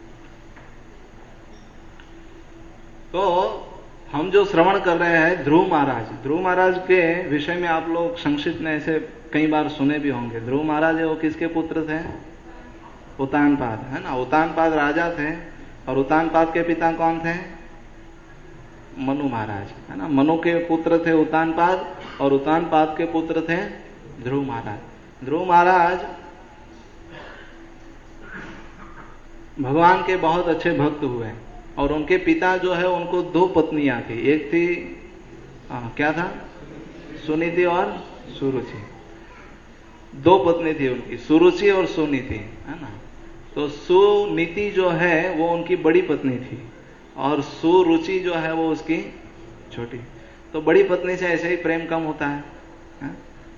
[SPEAKER 1] तो हम जो श्रवण कर रहे हैं ध्रुव महाराज, ध्रुव महाराज के विषय में आप लोग संक्षिप्त में ऐसे कई बार सुने भी होंगे। ध्रुव महाराज है वो किसके पुत्र थे? उतानपाद, है ना। उतानपाद राजा थे और उतानपाद के पिता कौन थे? मनु महाराज, है ना। मनु के पुत्र थे उतानपाद और उतानपाद के पुत्र थे ध्रुव महाराज। ध्रुव महाराज भगवान के बहुत अच्छे भक्त हुए और उनके पिता जो है उनको दो पत्नियां थी। एक थी आ, क्या था? सुनीति और सुरुचि। दो पत्नी थी उनकी, सुरुचि और सुनीति, है ना। तो सुनीति जो है वो उनकी बड़ी पत्नी थी और सुरुचि जो है वो उसकी छोटी। तो बड़ी पत्नी से ऐसे ही प्रेम कम होता है, है?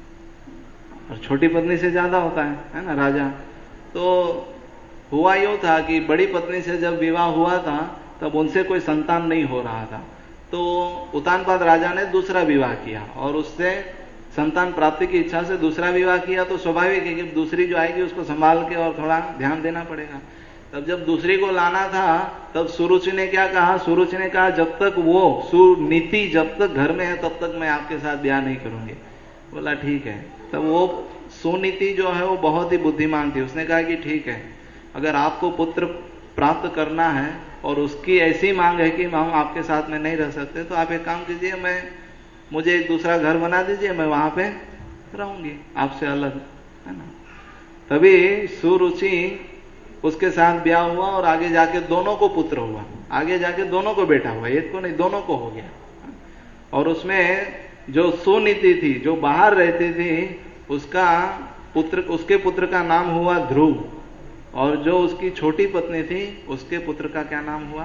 [SPEAKER 1] और छोटी पत्नी से ज्यादा होता है, है ना राजा। तो हुआ यूं था कि बड़ी पत्नी से जब विवाह हुआ था तब उनसे कोई संतान नहीं हो रहा था। तो उतानपाद राजा ने दूसरा विवाह किया और उससे संतान प्राप्ति की इच्छा से दूसरा विवाह किया। तो स्वाभाविक है कि दूसरी जो आएगी उसको संभाल के और थोड़ा ध्यान देना पड़ेगा। तब जब दूसरी को लाना था तब सुरुचि ने क्या कहा? सुरुचि ने कहा जब तक वो सुनीति जब तक घर में है तब तक मैं आपके साथ ब्याह नहीं करूंगी। बोला ठीक है। तब वो सुनीति जो है वो बहुत ही बुद्धिमान थी। उसने कहा कि ठीक है, अगर आपको पुत्र प्राप्त करना है और उसकी ऐसी मांग है कि हम आपके साथ में नहीं रह सकते तो आप एक काम कीजिए, मैं मुझे एक दूसरा घर बना दीजिए, मैं वहां पे रहूंगी आपसे अलग, है ना। तभी सुरुचि उसके साथ ब्याह हुआ और आगे जाके दोनों को पुत्र हुआ। आगे जाके दोनों को बेटा हुआ, एक को नहीं दोनों को हो गया। और उसमें जो सुनीति थी जो बाहर रहती थी उसका पुत्र, उसके पुत्र का नाम हुआ ध्रुव और जो उसकी छोटी पत्नी थी उसके पुत्र का क्या नाम हुआ?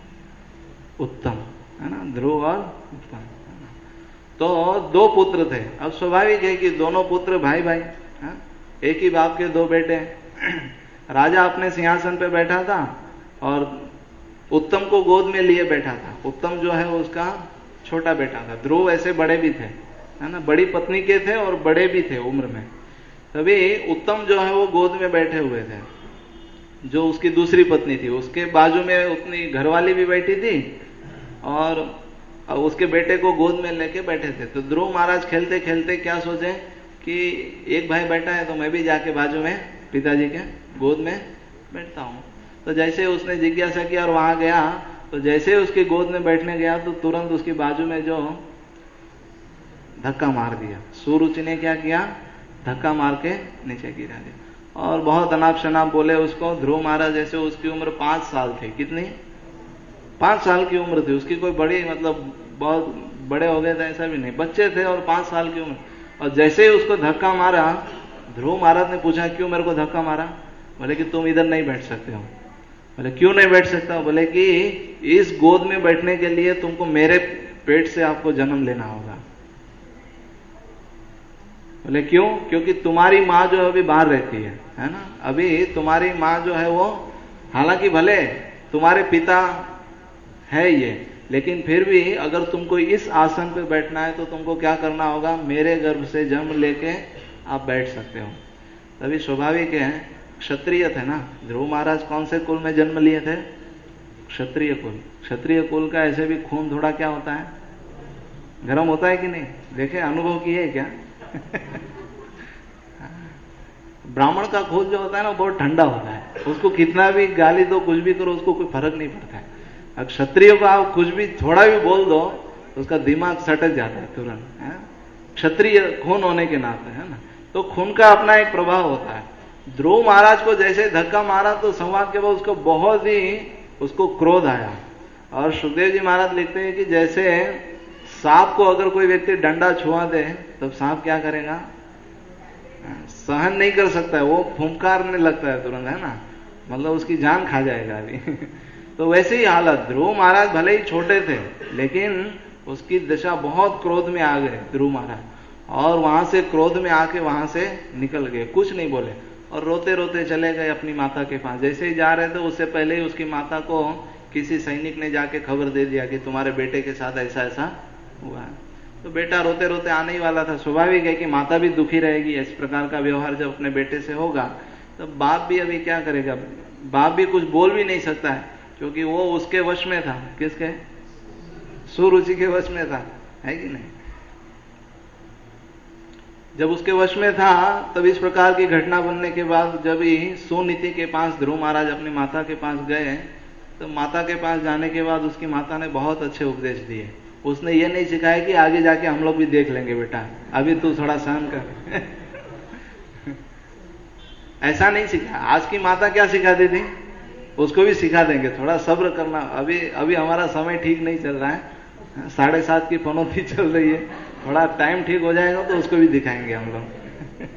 [SPEAKER 1] उत्तम, है ना। ध्रुव और उत्तम, है ना। तो दो पुत्र थे। अब स्वाभाविक है कि दोनों पुत्र भाई भाई, है? एक ही बाप के दो बेटे। राजा अपने सिंहासन पे बैठा था और उत्तम को गोद में लिए बैठा था। उत्तम जो है उसका छोटा बेटा था। ध्रुव ऐसे बड़े भी थे, है ना, बड़ी पत्नी के थे और बड़े भी थे उम्र में। तभी उत्तम जो है वो गोद में बैठे हुए थे। जो उसकी दूसरी पत्नी थी उसके बाजू में अपनी घरवाली भी बैठी थी और उसके बेटे को गोद में लेके बैठे थे। तो ध्रुव महाराज खेलते खेलते क्या सोचे कि एक भाई बैठा है तो मैं भी जाके बाजू में पिताजी के गोद में बैठता हूँ। तो जैसे उसने जिज्ञासा किया और वहां गया, तो जैसे उसकी गोद में बैठने गया तो तुरंत उसकी बाजू में जो धक्का मार दिया। सुरुचि ने क्या किया, धक्का मार के नीचे गिरा दिया। और बहुत अनाप शनाप बोले उसको। ध्रुव महाराज जैसे उसकी उम्र पांच साल थी, कितनी, पांच साल की उम्र थी उसकी, कोई बड़ी मतलब बहुत बड़े हो गए थे ऐसा भी नहीं, बच्चे थे और पांच साल की उम्र। और जैसे ही उसको धक्का मारा, ध्रुव महाराज ने पूछा क्यों मेरे को धक्का मारा? बोले कि तुम इधर नहीं बैठ सकते हो। बोले क्यों नहीं बैठ सकता? बोले कि इस गोद में बैठने के लिए तुमको मेरे पेट से आपको जन्म लेना होगा। बोले क्यों? क्योंकि तुम्हारी माँ जो है अभी बाहर रहती है, है ना, अभी तुम्हारी माँ जो है वो, हालांकि भले तुम्हारे पिता है ये, लेकिन फिर भी अगर तुमको इस आसन पे बैठना है तो तुमको क्या करना होगा, मेरे गर्भ से जन्म लेके आप बैठ सकते हो। तभी स्वाभाविक है, क्षत्रिय थे ना। ध्रुव महाराज कौन से कुल में जन्म लिए थे? क्षत्रिय कुल। क्षत्रिय कुल का ऐसे भी खून थोड़ा क्या होता है, गर्म होता है कि नहीं? देखे, अनुभव किए क्या? ब्राह्मण का खून जो होता है ना बहुत ठंडा होता है, उसको कितना भी गाली दो, कुछ भी करो, उसको कोई फर्क नहीं पड़ता है। अब क्षत्रियों को आप कुछ भी थोड़ा भी बोल दो तो उसका दिमाग सटक जाता है तुरंत, क्षत्रिय खून होने के नाते, है ना। तो खून का अपना एक प्रभाव होता है। ध्रुव महाराज को जैसे धक्का मारा तो संवाद के बाद उसको बहुत ही उसको क्रोध आया। और सुखदेव जी महाराज लिखते हैं कि जैसे सांप को अगर कोई व्यक्ति डंडा छुआ दे तब सांप क्या करेगा, सहन नहीं कर सकता है, वो फुंकारने लगता है तुरंत, है ना, मतलब उसकी जान खा जाएगा अभी। तो वैसे ही हालत, ध्रुव महाराज भले ही छोटे थे लेकिन उसकी दशा बहुत क्रोध में आ गए ध्रुव महाराज, और वहां से क्रोध में आके वहां से निकल गए, कुछ नहीं बोले और रोते रोते चले गए अपनी माता के पास। जैसे ही जा रहे थे उससे पहले ही उसकी माता को किसी सैनिक ने जाके खबर दे दिया कि तुम्हारे बेटे के साथ ऐसा ऐसा हुआ है। तो बेटा रोते रोते आने ही वाला था। स्वाभाविक है कि माता भी दुखी रहेगी, इस प्रकार का व्यवहार जब अपने बेटे से होगा तो बाप भी अभी क्या करेगा, बाप भी कुछ बोल भी नहीं सकता है क्योंकि वो उसके वश में था। किसके? सुरुचि के वश में था, है कि नहीं। जब उसके वश में था तब इस प्रकार की घटना बनने के बाद जब ही सुनीति के पास ध्रुव महाराज अपनी माता के पास गए तो माता के पास जाने के बाद उसकी माता ने बहुत अच्छे उपदेश दिए। उसने ये नहीं सिखाया कि आगे जाके हम लोग भी देख लेंगे बेटा, अभी तू थोड़ा सहन कर। ऐसा नहीं सिखा। आज की माता क्या सिखाती थी, उसको भी सिखा देंगे, थोड़ा सब्र करना, अभी अभी हमारा समय ठीक नहीं चल रहा है, साढ़े सात की पनौती चल रही है, थोड़ा टाइम ठीक हो जाएगा तो उसको भी दिखाएंगे हम लोग।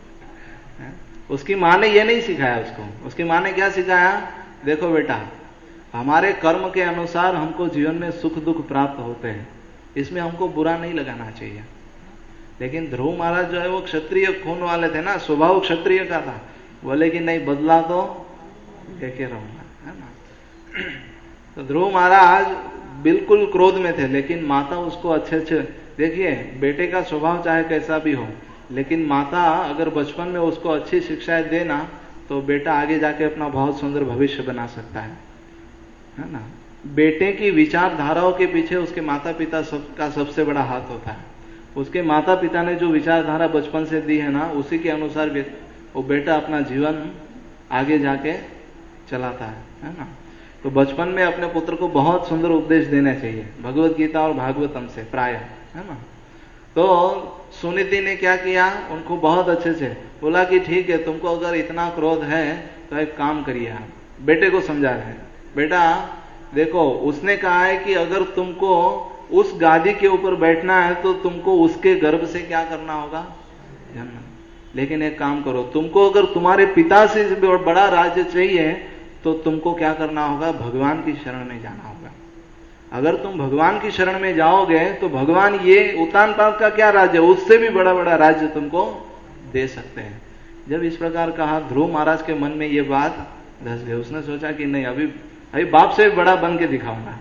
[SPEAKER 1] उसकी माँ ने ये नहीं सिखाया उसको। उसकी माँ ने क्या सिखाया, देखो बेटा हमारे कर्म के अनुसार हमको जीवन में सुख दुख प्राप्त होते हैं, इसमें हमको बुरा नहीं लगाना चाहिए। लेकिन ध्रुव महाराज जो है वो क्षत्रिय खून वाले थे ना, स्वभाव क्षत्रिय का था। बोले कि नहीं बदला तो लेके रहूंगा, है ना। तो ध्रुव महाराज बिल्कुल क्रोध में थे, लेकिन माता उसको अच्छे अच्छे, देखिए बेटे का स्वभाव चाहे कैसा भी हो, लेकिन माता अगर बचपन में उसको अच्छी शिक्षाएं देना तो बेटा आगे जाके अपना बहुत सुंदर भविष्य बना सकता है, है ना। बेटे की विचारधाराओं के पीछे उसके माता पिता सब का सबसे बड़ा हाथ होता है। उसके माता पिता ने जो विचारधारा बचपन से दी है ना, उसी के अनुसार वो बेटा अपना जीवन आगे जाके चलाता है, है ना। तो बचपन में अपने पुत्र को बहुत सुंदर उपदेश देने चाहिए, भगवत गीता और भागवतम से प्राय, है ना। तो सुनीति ने क्या किया, उनको बहुत अच्छे से बोला कि ठीक है तुमको अगर इतना क्रोध है तो एक काम करिए। आप बेटे को समझा रहे हैं, बेटा देखो उसने कहा है कि अगर तुमको उस गादी के ऊपर बैठना है तो तुमको उसके गर्भ से क्या करना होगा, जन्म। लेकिन एक काम करो, तुमको अगर तुम्हारे पिता से बड़ा राज्य चाहिए तो तुमको क्या करना होगा, भगवान की शरण में जाना होगा। अगर तुम भगवान की शरण में जाओगे तो भगवान ये उतान पाद का क्या राज्य, उससे भी बड़ा बड़ा राज्य तुमको दे सकते हैं। जब इस प्रकार कहा, ध्रुव महाराज के मन में ये बात धस गई। उसने सोचा कि नहीं अभी अभी बाप से भी बड़ा बन के दिखाऊंगा।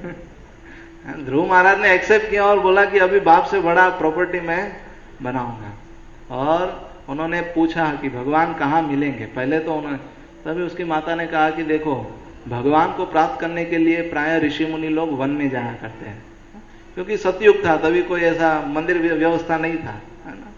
[SPEAKER 1] ध्रुव महाराज ने एक्सेप्ट किया और बोला कि अभी बाप से बड़ा प्रॉपर्टी मैं बनाऊंगा। और उन्होंने पूछा कि भगवान कहाँ मिलेंगे। पहले तो उन्होंने, तभी उसकी माता ने कहा कि देखो भगवान को प्राप्त करने के लिए प्राय ऋषि मुनि लोग वन में जाया करते हैं, क्योंकि सतयुग था, तभी कोई ऐसा मंदिर व्यवस्था नहीं था, है ना।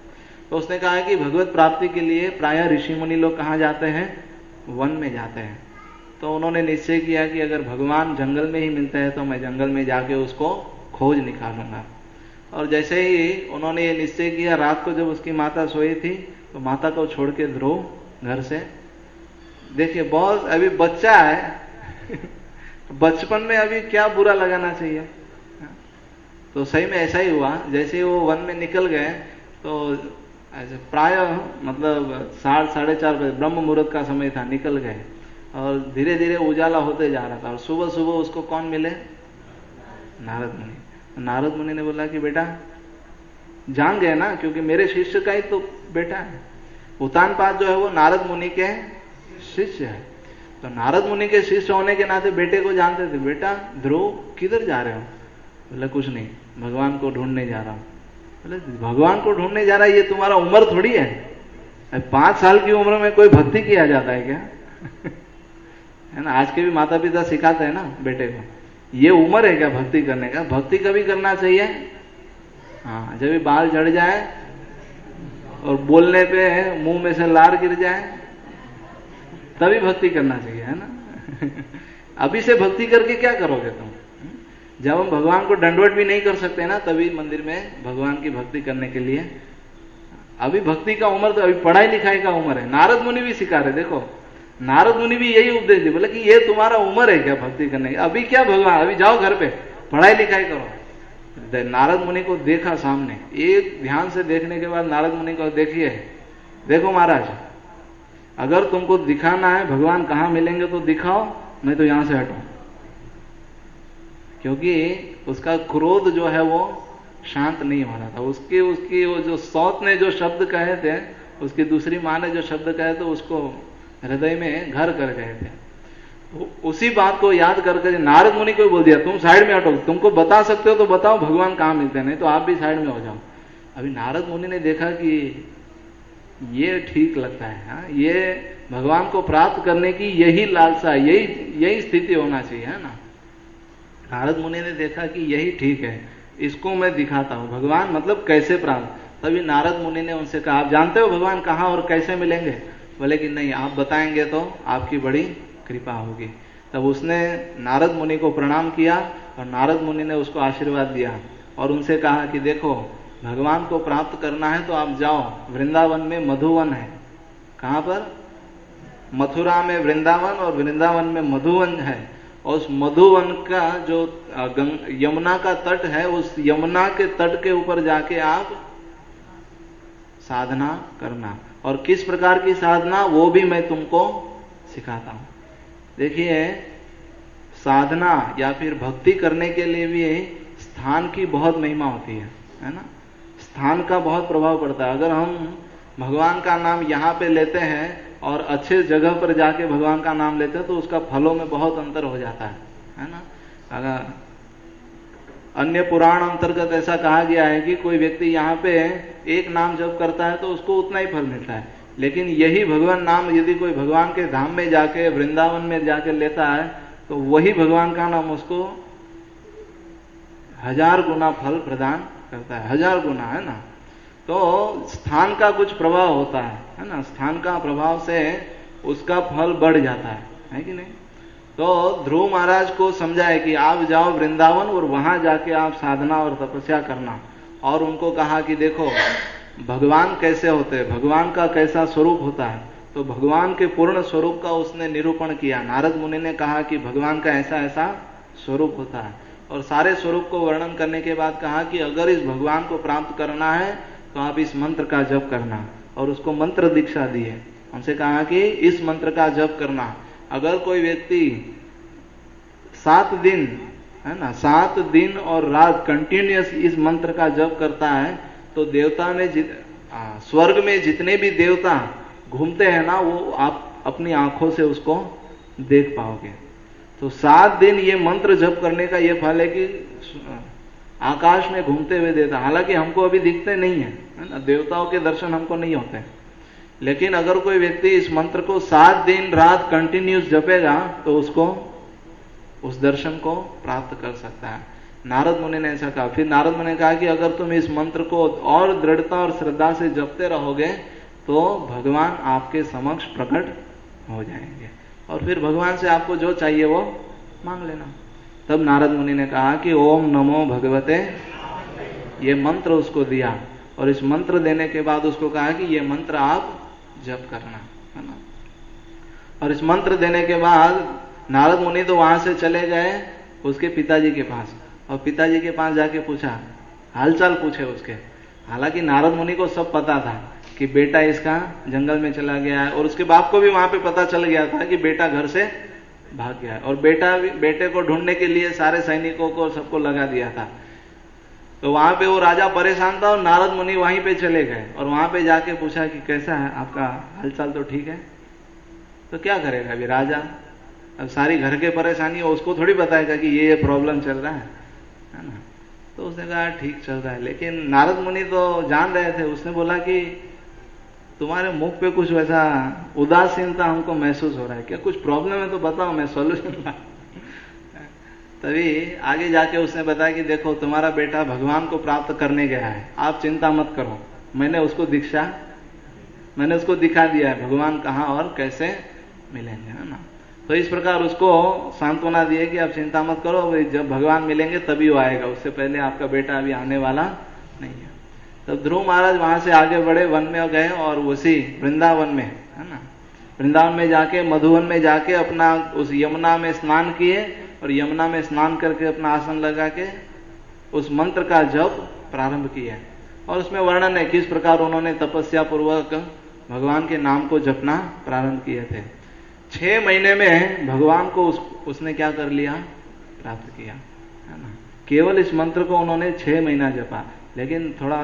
[SPEAKER 1] तो उसने कहा कि भगवत प्राप्ति के लिए प्रायः ऋषि मुनि लोग कहाँ जाते हैं? वन में जाते हैं। तो उन्होंने निश्चय किया कि अगर भगवान जंगल में ही मिलते हैं तो मैं जंगल में जाके उसको खोज निकालूंगा। और जैसे ही उन्होंने ये निश्चय किया, रात को जब उसकी माता सोई थी तो माता को छोड़ के ध्रुव घर से, देखिए बहुत अभी बच्चा है बचपन में अभी क्या बुरा लगाना चाहिए। तो सही में ऐसा ही हुआ। जैसे ही वो वन में निकल गए तो ऐसे प्राय मतलब साढ़े साढ़े चार बजे ब्रह्म मुहूर्त का समय था, निकल गए और धीरे धीरे उजाला होते जा रहा था। और सुबह सुबह उसको कौन मिले? नारद मुनि। नारद मुनि ने बोला कि बेटा जान गए ना, क्योंकि मेरे शिष्य का ही तो बेटा है। उत्तानपाद जो है वो नारद मुनि के शिष्य है। तो नारद मुनि के शिष्य होने के नाते बेटे को जानते थे। बेटा ध्रुव किधर जा रहे हो? बोले कुछ नहीं, भगवान को ढूंढने जा रहा हूं। बोले भगवान को ढूंढने जा रहा है, ये तुम्हारा उम्र थोड़ी है। पांच साल की उम्र में कोई भक्ति किया जाता है क्या? है ना, आज के भी माता पिता सिखाते हैं ना बेटे को, ये उम्र है क्या भक्ति करने का? भक्ति कभी करना चाहिए हाँ जब भी बाल झड़ जाए और बोलने पे मुंह में से लार गिर जाए तभी भक्ति करना चाहिए, है ना। अभी से भक्ति करके क्या करोगे तुम? जब हम भगवान को दंडवत भी नहीं कर सकते ना, तभी मंदिर में भगवान की भक्ति करने के लिए। अभी भक्ति का उम्र तो अभी पढ़ाई लिखाई का उम्र है। नारद मुनि भी सिखा रहे, देखो नारद मुनि भी यही उपदेश दिए, बोले कि ये तुम्हारा उम्र है क्या भक्ति करने की? अभी क्या भगवान, अभी जाओ घर पे पढ़ाई लिखाई करो। नारद मुनि को देखा सामने, एक ध्यान से देखने के बाद नारद मुनि को, देखिए देखो महाराज, अगर तुमको दिखाना है भगवान कहाँ मिलेंगे तो दिखाओ, नहीं तो यहां से हटो। क्योंकि उसका क्रोध जो है वो शांत नहीं हो रहा था। उसकी उसकी वो जो सौत ने जो शब्द कहे थे, उसकी दूसरी माँ ने जो शब्द कहे थे, उसको हृदय में घर कर गए थे। तो उसी बात को याद करके नारद मुनि को बोल दिया, तुम साइड में हटो, तुमको बता सकते हो तो बताओ भगवान कहाँ मिलते हैं, नहीं तो आप भी साइड में हो जाओ। अभी नारद मुनि ने देखा कि ये ठीक लगता है, हाँ ये भगवान को प्राप्त करने की यही लालसा, यही यही स्थिति होना चाहिए, है ना। नारद मुनि ने देखा कि यही ठीक है, इसको मैं दिखाता हूं भगवान मतलब कैसे प्राप्त। तभी नारद मुनि ने उनसे कहा, आप जानते हो भगवान कहाँ और कैसे मिलेंगे? बोले कि नहीं, आप बताएंगे तो आपकी बड़ी कृपा होगी। तब उसने नारद मुनि को प्रणाम किया और नारद मुनि ने उसको आशीर्वाद दिया और उनसे कहा कि देखो भगवान को प्राप्त करना है तो आप जाओ, वृंदावन में मधुवन है। कहाँ पर? मथुरा में वृंदावन और वृंदावन में मधुवन है। और उस मधुवन का जो यमुना का तट है, उस यमुना के तट के ऊपर जाके आप साधना करना, और किस प्रकार की साधना वो भी मैं तुमको सिखाता हूं। देखिए साधना या फिर भक्ति करने के लिए भी स्थान की बहुत महिमा होती है, है ना। स्थान का बहुत प्रभाव पड़ता है। अगर हम भगवान का नाम यहाँ पे लेते हैं और अच्छे जगह पर जाके भगवान का नाम लेते हैं तो उसका फलों में बहुत अंतर हो जाता है, है ना। अगर अन्य पुराण अंतर्गत ऐसा कहा गया है कि कोई व्यक्ति यहाँ पे एक नाम जप करता है तो उसको उतना ही फल मिलता है, लेकिन यही भगवान नाम यदि कोई भगवान के धाम में जाके वृंदावन में जाके लेता है तो वही भगवान का नाम उसको हजार गुना फल प्रदान करता है, हजार गुना, है ना। तो स्थान का कुछ प्रभाव होता है, है ना। स्थान का प्रभाव से उसका फल बढ़ जाता है, है कि नहीं। तो ध्रुव महाराज को समझाए कि आप जाओ वृंदावन और वहां जाके आप साधना और तपस्या करना। और उनको कहा कि देखो भगवान कैसे होते हैं, भगवान का कैसा स्वरूप होता है। तो भगवान के पूर्ण स्वरूप का उसने निरूपण किया। नारद मुनि ने कहा कि भगवान का ऐसा ऐसा स्वरूप होता है, और सारे स्वरूप को वर्णन करने के बाद कहा कि अगर इस भगवान को प्राप्त करना है तो आप इस मंत्र का जप करना, और उसको मंत्र दीक्षा दी है। उनसे कहा कि इस मंत्र का जप करना। अगर कोई व्यक्ति सात दिन, है ना, सात दिन और रात कंटिन्यूअस इस मंत्र का जप करता है तो देवता में जित आ, स्वर्ग में जितने भी देवता घूमते हैं ना, वो आप अपनी आंखों से उसको देख पाओगे। तो सात दिन ये मंत्र जप करने का ये फल है कि आकाश में घूमते हुए देवता, हालांकि हमको अभी दिखते नहीं है, है ना, देवताओं के दर्शन हमको नहीं होते, लेकिन अगर कोई व्यक्ति इस मंत्र को सात दिन रात कंटिन्यूस जपेगा तो उसको उस दर्शन को प्राप्त कर सकता है। नारद मुनि ने ऐसा कहा। फिर नारद मुनि ने कहा कि अगर तुम इस मंत्र को और दृढ़ता और श्रद्धा से जपते रहोगे तो भगवान आपके समक्ष प्रकट हो जाएंगे और फिर भगवान से आपको जो चाहिए वो मांग लेना। तब नारद मुनि ने कहा कि ओम नमो भगवते, ये मंत्र उसको दिया और इस मंत्र देने के बाद उसको कहा कि ये मंत्र आप जप करना, है ना। और इस मंत्र देने के बाद नारद मुनि तो वहां से चले गए उसके पिताजी के पास और पिताजी के पास जाके पूछा, हालचाल पूछे उसके। हालांकि नारद मुनि को सब पता था कि बेटा इसका जंगल में चला गया है और उसके बाप को भी वहां पे पता चल गया था कि बेटा घर से भाग गया है और बेटा बेटे को ढूंढने के लिए सारे सैनिकों को सबको लगा दिया था। तो वहां पे वो राजा परेशान था और नारद मुनि वहीं पे चले गए और वहां पे जाके पूछा कि कैसा है आपका हालचाल, तो ठीक है। तो क्या करेगा अभी राजा, अब सारी घर के परेशानी उसको थोड़ी बताएगा कि ये ये प्रॉब्लम चल रहा है, है ना। तो उसने कहा ठीक चल रहा है। लेकिन नारद मुनि तो जान रहे थे। उसने बोला कि तुम्हारे मुख पे कुछ वैसा उदासीनता हमको महसूस हो रहा है, क्या कुछ प्रॉब्लम है तो बताओ, मैं सॉल्यूशन। तभी आगे जाके उसने बताया कि देखो तुम्हारा बेटा भगवान को प्राप्त करने गया है, आप चिंता मत करो, मैंने उसको दीक्षा मैंने उसको दिखा दिया है भगवान कहाँ और कैसे मिलेंगे, है ना। तो इस प्रकार उसको सांत्वना दी है कि आप चिंता मत करो, जब भगवान मिलेंगे तभी वो आएगा, उससे पहले आपका बेटा अभी आने वाला नहीं है। तब तो ध्रुव महाराज वहां से आगे बढ़े, वन में गए और उसी वृंदावन में, है ना, वृंदावन में जाके मधुवन में जाके अपना उस यमुना में स्नान किए और यमुना में स्नान करके अपना आसन लगा के उस मंत्र का जप प्रारंभ किया और उसमें वर्णन है किस प्रकार उन्होंने तपस्या पूर्वक भगवान के नाम को जपना प्रारंभ किए थे। छह महीने में भगवान को उस, उसने क्या कर लिया, प्राप्त किया, है ना। केवल इस मंत्र को उन्होंने छह महीना जपा, लेकिन थोड़ा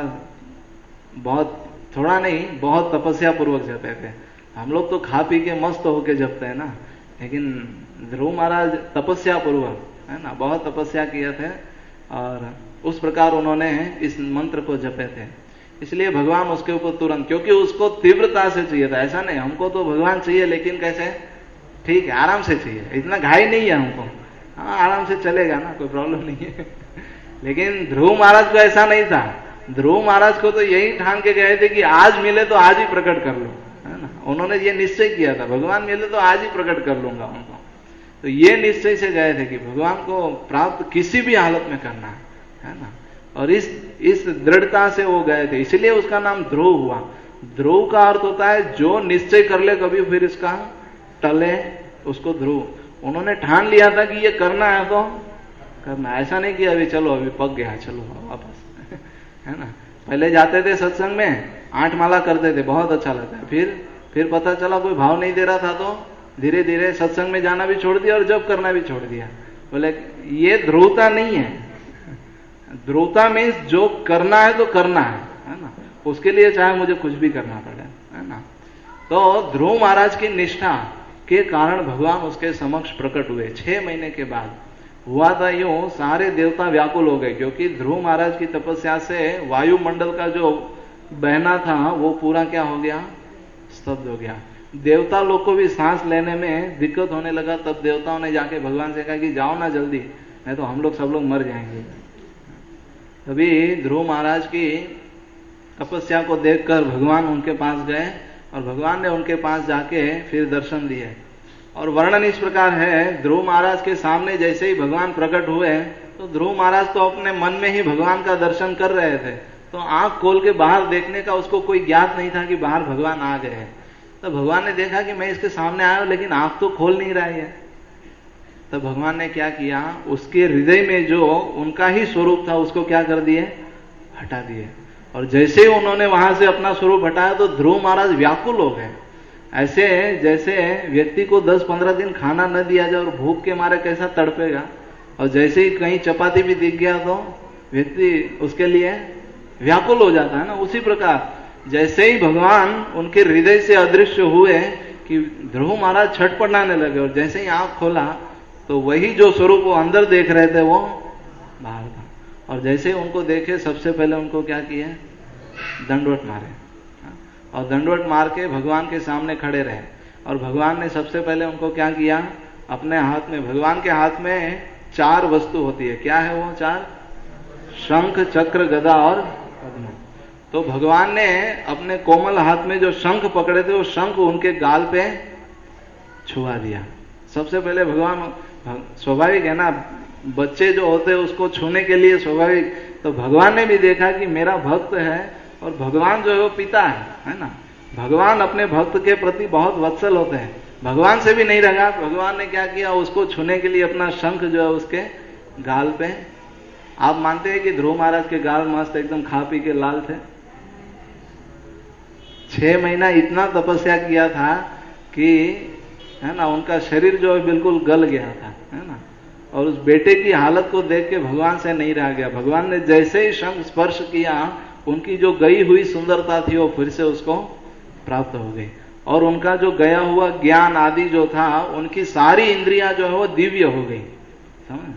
[SPEAKER 1] बहुत थोड़ा नहीं बहुत तपस्या पूर्वक जपे थे। हम लोग तो खा पी के मस्त होके जपते हैं ना, लेकिन ध्रुव महाराज तपस्या पूर्वक, है ना, बहुत तपस्या किए थे और उस प्रकार उन्होंने इस मंत्र को जपे थे। इसलिए भगवान उसके ऊपर तुरंत, क्योंकि उसको तीव्रता से चाहिए था, ऐसा नहीं हमको तो भगवान चाहिए लेकिन कैसे, ठीक है आराम से चाहिए, इतना घाई नहीं है हमको, हाँ आराम से चलेगा ना, कोई प्रॉब्लम नहीं है। लेकिन ध्रुव महाराज को ऐसा नहीं था। ध्रुव महाराज को तो यही ठान के गए थे कि आज मिले तो आज ही प्रकट कर लो, है ना। उन्होंने ये निश्चय किया था भगवान मिले तो आज ही प्रकट कर लूंगा उनको। तो ये निश्चय से गए थे कि भगवान को प्राप्त किसी भी हालत में करना है, है ना। और इस इस दृढ़ता से वो गए थे, इसलिए उसका नाम ध्रुव हुआ। ध्रुव का अर्थ होता है जो निश्चय कर ले कभी फिर इसका टले, उसको ध्रुव। उन्होंने ठान लिया था कि ये करना है तो करना, ऐसा नहीं कि अभी चलो अभी पक गया चलो वापस, है ना। पहले जाते थे सत्संग में, आठ माला करते थे, बहुत अच्छा लगता है। फिर फिर पता चला कोई भाव नहीं दे रहा था तो धीरे धीरे सत्संग में जाना भी छोड़ दिया और जप करना भी छोड़ दिया। बोले ये ध्रुवता नहीं है। ध्रुवता मीन्स जो करना है तो करना है, है ना, उसके लिए चाहे मुझे कुछ भी करना पड़े, है ना। तो ध्रुव महाराज की निष्ठा के कारण भगवान उसके समक्ष प्रकट हुए। छह महीने के बाद हुआ था यूं, सारे देवता व्याकुल हो गए, क्योंकि ध्रुव महाराज की तपस्या से वायुमंडल का जो बहना था वो पूरा क्या हो गया, स्तब्ध हो गया। देवता लोग को भी सांस लेने में दिक्कत होने लगा। तब देवताओं ने जाके भगवान से कहा कि जाओ ना जल्दी, नहीं तो हम लोग सब लोग मर जाएंगे। तभी ध्रुव महाराज की तपस्या को देखकर भगवान उनके पास गए और भगवान ने उनके पास जाके फिर दर्शन दिए। और वर्णन इस प्रकार है, ध्रुव महाराज के सामने जैसे ही भगवान प्रकट हुए तो ध्रुव महाराज तो अपने मन में ही भगवान का दर्शन कर रहे थे, तो आंख खोल के बाहर देखने का उसको कोई ज्ञात नहीं था कि बाहर भगवान आ गए हैं। तो भगवान ने देखा कि मैं इसके सामने आया हूं लेकिन आंख तो खोल नहीं रहा है। तो भगवान ने क्या किया, उसके हृदय में जो उनका ही स्वरूप था उसको क्या कर दिए, हटा दिए। और जैसे ही उन्होंने वहां से अपना स्वरूप हटाया तो ध्रुव महाराज व्याकुल हो गए। ऐसे जैसे व्यक्ति को दस पंद्रह दिन खाना न दिया जाए और भूख के मारे कैसा तड़पेगा, और जैसे ही कहीं चपाती भी दिख गया तो व्यक्ति उसके लिए व्याकुल हो जाता है ना। उसी प्रकार जैसे ही भगवान उनके हृदय से अदृश्य हुए कि ध्रुव महाराज छटपटाने लगे, और जैसे ही आंख खोला तो वही जो स्वरूप वो अंदर देख रहे थे वो बाहर था। और जैसे ही उनको देखे सबसे पहले उनको क्या किए, दंडवत मारे, और दंडवत मार के भगवान के सामने खड़े रहे। और भगवान ने सबसे पहले उनको क्या किया, अपने हाथ में, भगवान के हाथ में चार वस्तु होती है। क्या है वो चार? शंख, चक्र, गदा और पद्म। तो भगवान ने अपने कोमल हाथ में जो शंख पकड़े थे वो शंख उनके गाल पे छुआ दिया। सबसे पहले भगवान, स्वाभाविक है ना, बच्चे जो होते हैं उसको छूने के लिए स्वाभाविक, तो भगवान ने भी देखा कि मेरा भक्त है और भगवान जो है वो पिता है, है ना। भगवान अपने भक्त के प्रति बहुत वत्सल होते हैं। भगवान से भी नहीं रहा, भगवान ने क्या किया, उसको छूने के लिए अपना शंख जो है उसके गाल पे। आप मानते हैं कि ध्रुव महाराज के गाल मस्त एकदम खा पी के लाल थे? छह महीना इतना तपस्या किया था कि, है ना, उनका शरीर जो है बिल्कुल गल गया था, है ना। और उस बेटे की हालत को देख के भगवान से नहीं रह गया। भगवान ने जैसे ही शंख स्पर्श किया, उनकी जो गई हुई सुंदरता थी वो फिर से उसको प्राप्त हो गई, और उनका जो गया हुआ ज्ञान आदि जो था, उनकी सारी इंद्रियां जो है वो दिव्य हो गई, समझ।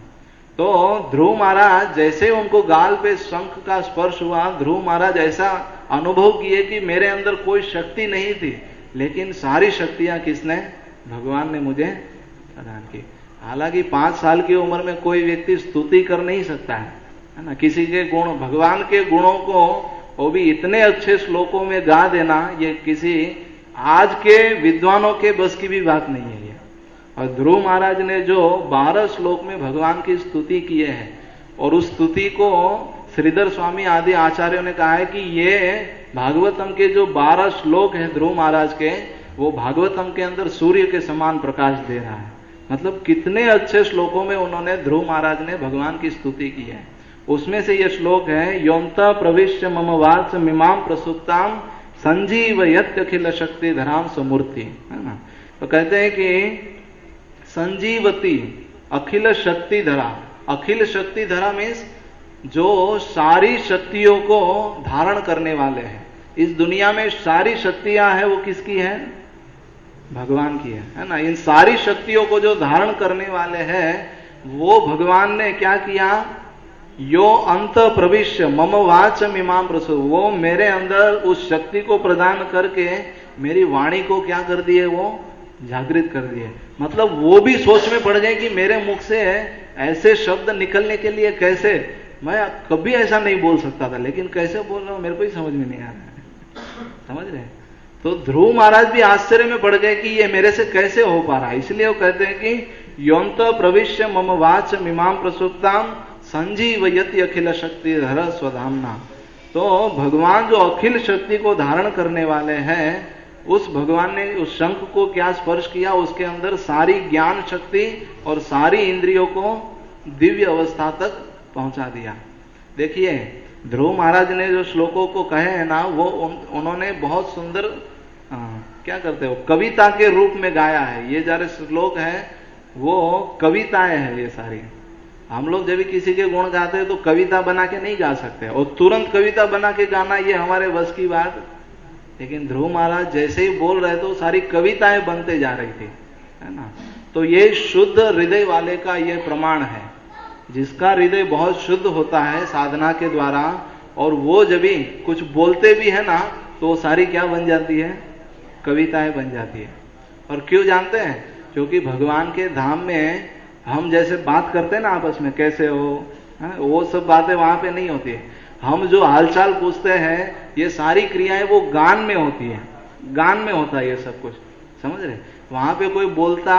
[SPEAKER 1] तो ध्रुव महाराज जैसे उनको गाल पे शंख का स्पर्श हुआ, ध्रुव महाराज ऐसा अनुभव किए कि मेरे अंदर कोई शक्ति नहीं थी, लेकिन सारी शक्तियां किसने? भगवान ने मुझे प्रदान की। हालांकि पांच साल की उम्र में कोई व्यक्ति स्तुति कर नहीं सकता है, है ना, किसी के गुण, भगवान के गुणों को वो भी इतने अच्छे श्लोकों में गा देना, ये किसी आज के विद्वानों के बस की भी बात नहीं है ये। और ध्रुव महाराज ने जो बारह श्लोक में भगवान की स्तुति किए हैं, और उस स्तुति को श्रीधर स्वामी आदि आचार्यों ने कहा है कि ये भागवतम के जो बारह श्लोक हैं ध्रुव महाराज के, वो भागवतम के अंदर सूर्य के समान प्रकाश दे रहा है। मतलब कितने अच्छे श्लोकों में उन्होंने, ध्रुव महाराज ने भगवान की स्तुति की है। उसमें से यह श्लोक है, योंता प्रविश्य मम वाच मिमाम प्रसुप्ताम संजीवयत अखिल शक्ति धराम समूर्ति, है ना। तो कहते हैं कि संजीवती अखिल शक्ति धरा, अखिल शक्ति धरा मीन्स जो सारी शक्तियों को धारण करने वाले हैं। इस दुनिया में सारी शक्तियां हैं वो किसकी है? भगवान की है, है ना। इन सारी शक्तियों को जो धारण करने वाले हैं वो भगवान ने क्या किया, यो अंत प्रविश्य मम वाच इमाम प्रसु, वो मेरे अंदर उस शक्ति को प्रदान करके मेरी वाणी को क्या कर दिए, वो जागृत कर दिए। मतलब वो भी सोच में पड़ गए कि मेरे मुख से ऐसे शब्द निकलने के लिए कैसे, मैं कभी ऐसा नहीं बोल सकता था, लेकिन कैसे बोल रहा हूं मेरे को ही समझ में नहीं आ रहा है, समझ रहे। तो ध्रुव महाराज भी आश्चर्य में पड़ गए कि ये मेरे से कैसे हो पा रहा है। इसलिए वो कहते हैं कि योंत प्रविश्य मम वाच मिमाम प्रसुप्ताम संजीवयति अखिल शक्ति धर स्वधामना। तो भगवान जो अखिल शक्ति को धारण करने वाले हैं, उस भगवान ने उस शंख को क्या स्पर्श किया, उसके अंदर सारी ज्ञान शक्ति और सारी इंद्रियों को दिव्य अवस्था तक पहुंचा दिया। देखिए ध्रुव महाराज ने जो श्लोकों को कहे हैं ना, वो उन, उन्होंने बहुत सुंदर आ, क्या करते हो, कविता के रूप में गाया है। ये सारे श्लोक है वो कविताएं हैं ये सारी। हम लोग जब भी किसी के गुण गाते हैं तो कविता बना के नहीं गा सकते, और तुरंत कविता बना के गाना ये हमारे बस की बात। लेकिन ध्रुव महाराज जैसे ही बोल रहे थे सारी कविताएं बनते जा रही थी, है ना। तो ये शुद्ध हृदय वाले का ये प्रमाण है, जिसका हृदय बहुत शुद्ध होता है साधना के द्वारा, और वो जब भी कुछ बोलते भी है ना तो वो सारी क्या बन जाती है, कविताएं बन जाती है। और क्यों जानते हैं? क्योंकि भगवान के धाम में हम जैसे बात करते हैं ना आपस में, कैसे हो, है? वो सब बातें वहां पे नहीं होती है। हम जो हालचाल पूछते हैं ये सारी क्रियाएं वो गान में होती है, गान में होता है ये सब कुछ, समझ रहे। वहां पे कोई बोलता,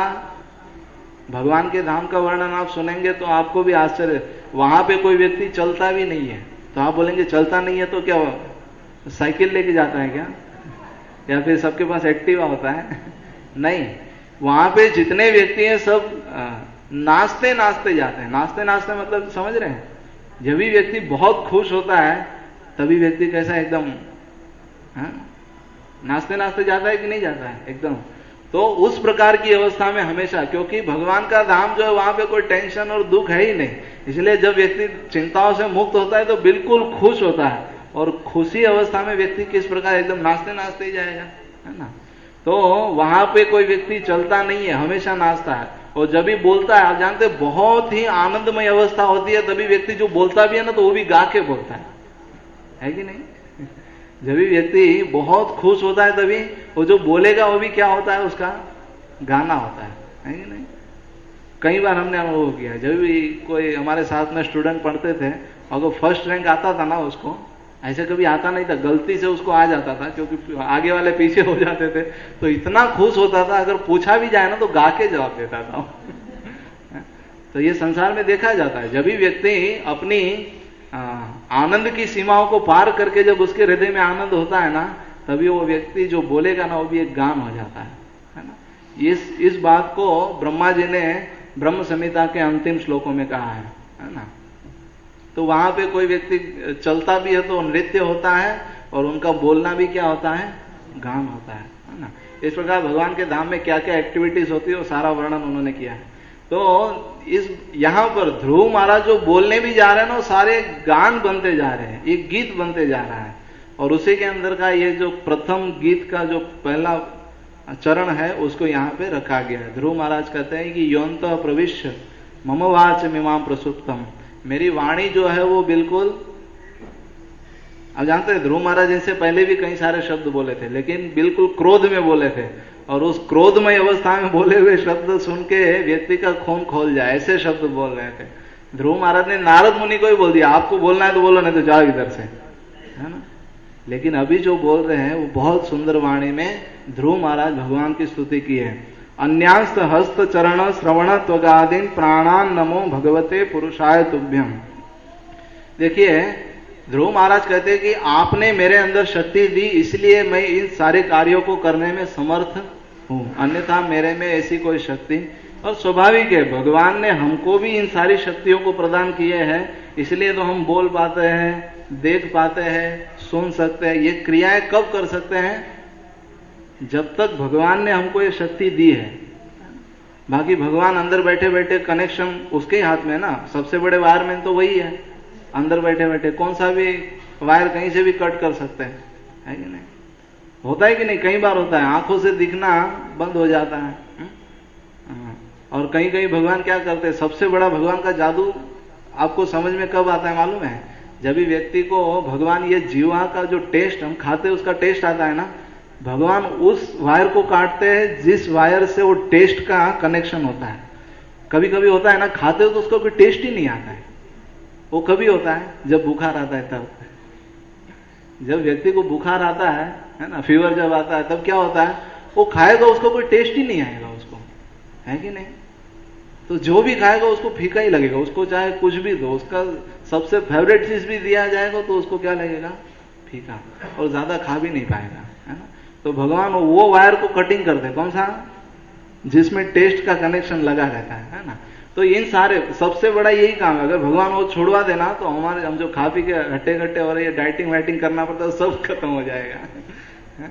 [SPEAKER 1] भगवान के धाम का वर्णन आप सुनेंगे तो आपको भी आश्चर्य, वहां पे कोई व्यक्ति चलता भी नहीं है तो आप बोलेंगे चलता नहीं है तो क्या साइकिल लेके जाता है क्या, या फिर सबके पास एक्टिवा होता है? नहीं, वहां पे जितने व्यक्ति हैं सब नाचते नाचते जाते हैं। नाचते नाचते मतलब समझ रहे हैं, जब भी व्यक्ति बहुत खुश होता है तभी व्यक्ति कैसा एकदम नाचते नाचते जाता है कि नहीं जाता है एकदम। तो उस प्रकार की अवस्था में हमेशा, क्योंकि भगवान का धाम जो है वहां पे कोई टेंशन और दुख है ही नहीं, इसलिए जब व्यक्ति चिंताओं से मुक्त होता है तो बिल्कुल खुश होता है, और खुशी अवस्था में व्यक्ति किस प्रकार एकदम नाचते नाचते ही जाएगा, है ना। तो वहां पे कोई व्यक्ति चलता नहीं है, हमेशा नाचता है, और जब भी बोलता है, आप जानते बहुत ही आनंदमय अवस्था होती है, तभी व्यक्ति जो बोलता भी है ना तो वो भी गा के बोलता है, है कि नहीं। जब भी व्यक्ति बहुत खुश होता है तभी वो जो बोलेगा वो भी क्या होता है, उसका गाना होता है, है कि नहीं। कई बार हमने अनुभव किया, जब भी कोई हमारे साथ में स्टूडेंट पढ़ते थे, अगर फर्स्ट रैंक आता था ना, उसको ऐसे कभी आता नहीं था, गलती से उसको आ जाता था, क्योंकि आगे वाले पीछे हो जाते थे, तो इतना खुश होता था, अगर पूछा भी जाए ना तो गा के जवाब देता था। तो ये संसार में देखा जाता है, जब भी व्यक्ति अपनी आनंद की सीमाओं को पार करके जब उसके हृदय में आनंद होता है ना, तभी वो व्यक्ति जो बोलेगा ना, वो भी एक गान हो जाता है, है ना। इस इस बात को ब्रह्मा जी ने ब्रह्म संहिता के अंतिम श्लोकों में कहा है, है ना। तो वहां पे कोई व्यक्ति चलता भी है तो नृत्य होता है, और उनका बोलना भी क्या होता है, गान होता है, है ना। इस प्रकार भगवान के धाम में क्या क्या एक्टिविटीज होती है वो सारा वर्णन उन्होंने किया है। तो इस यहां पर ध्रुव महाराज जो बोलने भी जा रहे हैं ना, वो सारे गान बनते जा रहे हैं, एक गीत बनते जा रहा है। और उसी के अंदर का ये जो प्रथम गीत का जो पहला चरण है, उसको यहाँ पे रखा गया है। ध्रुव महाराज कहते हैं कि योन्तः प्रविश्य मम वाच मिमाम प्रसुप्तम, मेरी वाणी जो है वो बिल्कुल, अब जानते हैं ध्रुव महाराज इनसे पहले भी कई सारे शब्द बोले थे, लेकिन बिल्कुल क्रोध में बोले थे, और उस क्रोधमय अवस्था में बोले हुए शब्द सुन के व्यक्ति का खून खोल जाए, ऐसे शब्द बोल रहे थे। ध्रुव महाराज ने नारद मुनि को ही बोल दिया, आपको बोलना है तो बोलो, नहीं तो जाओ इधर से, है ना। लेकिन अभी जो बोल रहे हैं वो बहुत सुंदर वाणी में ध्रुव महाराज भगवान की स्तुति की है। अन्यांस्त हस्त चरण श्रवण त्वगादीन प्राणान नमो भगवते पुरुषाय तुभ्यम। देखिए ध्रुव महाराज कहते हैं कि आपने मेरे अंदर शक्ति दी, इसलिए मैं इन सारे कार्यों को करने में समर्थ हूं, अन्यथा मेरे में ऐसी कोई शक्ति, और स्वाभाविक है भगवान ने हमको भी इन सारी शक्तियों को प्रदान किए हैं, इसलिए तो हम बोल पाते हैं, देख पाते हैं, सुन सकते हैं। ये क्रियाएं कब कर सकते हैं, जब तक भगवान ने हमको ये शक्ति दी है। बाकी भगवान अंदर बैठे बैठे कनेक्शन उसके हाथ में ना, सबसे बड़े वायरमैन तो वही है, अंदर बैठे बैठे कौन सा भी वायर कहीं से भी कट कर सकते हैं, है कि नहीं। होता है कि नहीं, कई बार होता है, आंखों से दिखना बंद हो जाता है, और कहीं कहीं भगवान क्या करते हैं, सबसे बड़ा भगवान का जादू आपको समझ में कब आता है मालूम है, जब भी व्यक्ति को भगवान ये जीवा का जो टेस्ट हम खाते हैं उसका टेस्ट आता है ना, भगवान उस वायर को काटते हैं जिस वायर से वो टेस्ट का कनेक्शन होता है। कभी कभी होता है ना, खाते हो तो उसको कोई टेस्ट ही नहीं आता है, वो कभी होता है जब बुखार आता है तब, जब व्यक्ति को बुखार आता है है ना, फीवर जब आता है तब क्या होता है, वो खाएगा उसको कोई टेस्ट ही नहीं आएगा उसको, है कि नहीं। तो जो भी खाएगा उसको फीका ही लगेगा, उसको चाहे कुछ भी दो, उसका सबसे फेवरेट चीज भी दिया जाएगा तो उसको क्या लगेगा, फीका, और ज्यादा खा भी नहीं पाएगा, है ना। तो भगवान वो वायर को कटिंग करते हैं, कौन सा, जिसमें टेस्ट का कनेक्शन लगा रहता है, है ना। तो इन सारे सबसे बड़ा यही काम है, अगर भगवान वो छोड़वा देना तो हमारे हम जो खा पी के हट्टे घट्टे और ये डाइटिंग वाइटिंग करना पड़ता है सब खत्म हो जाएगा।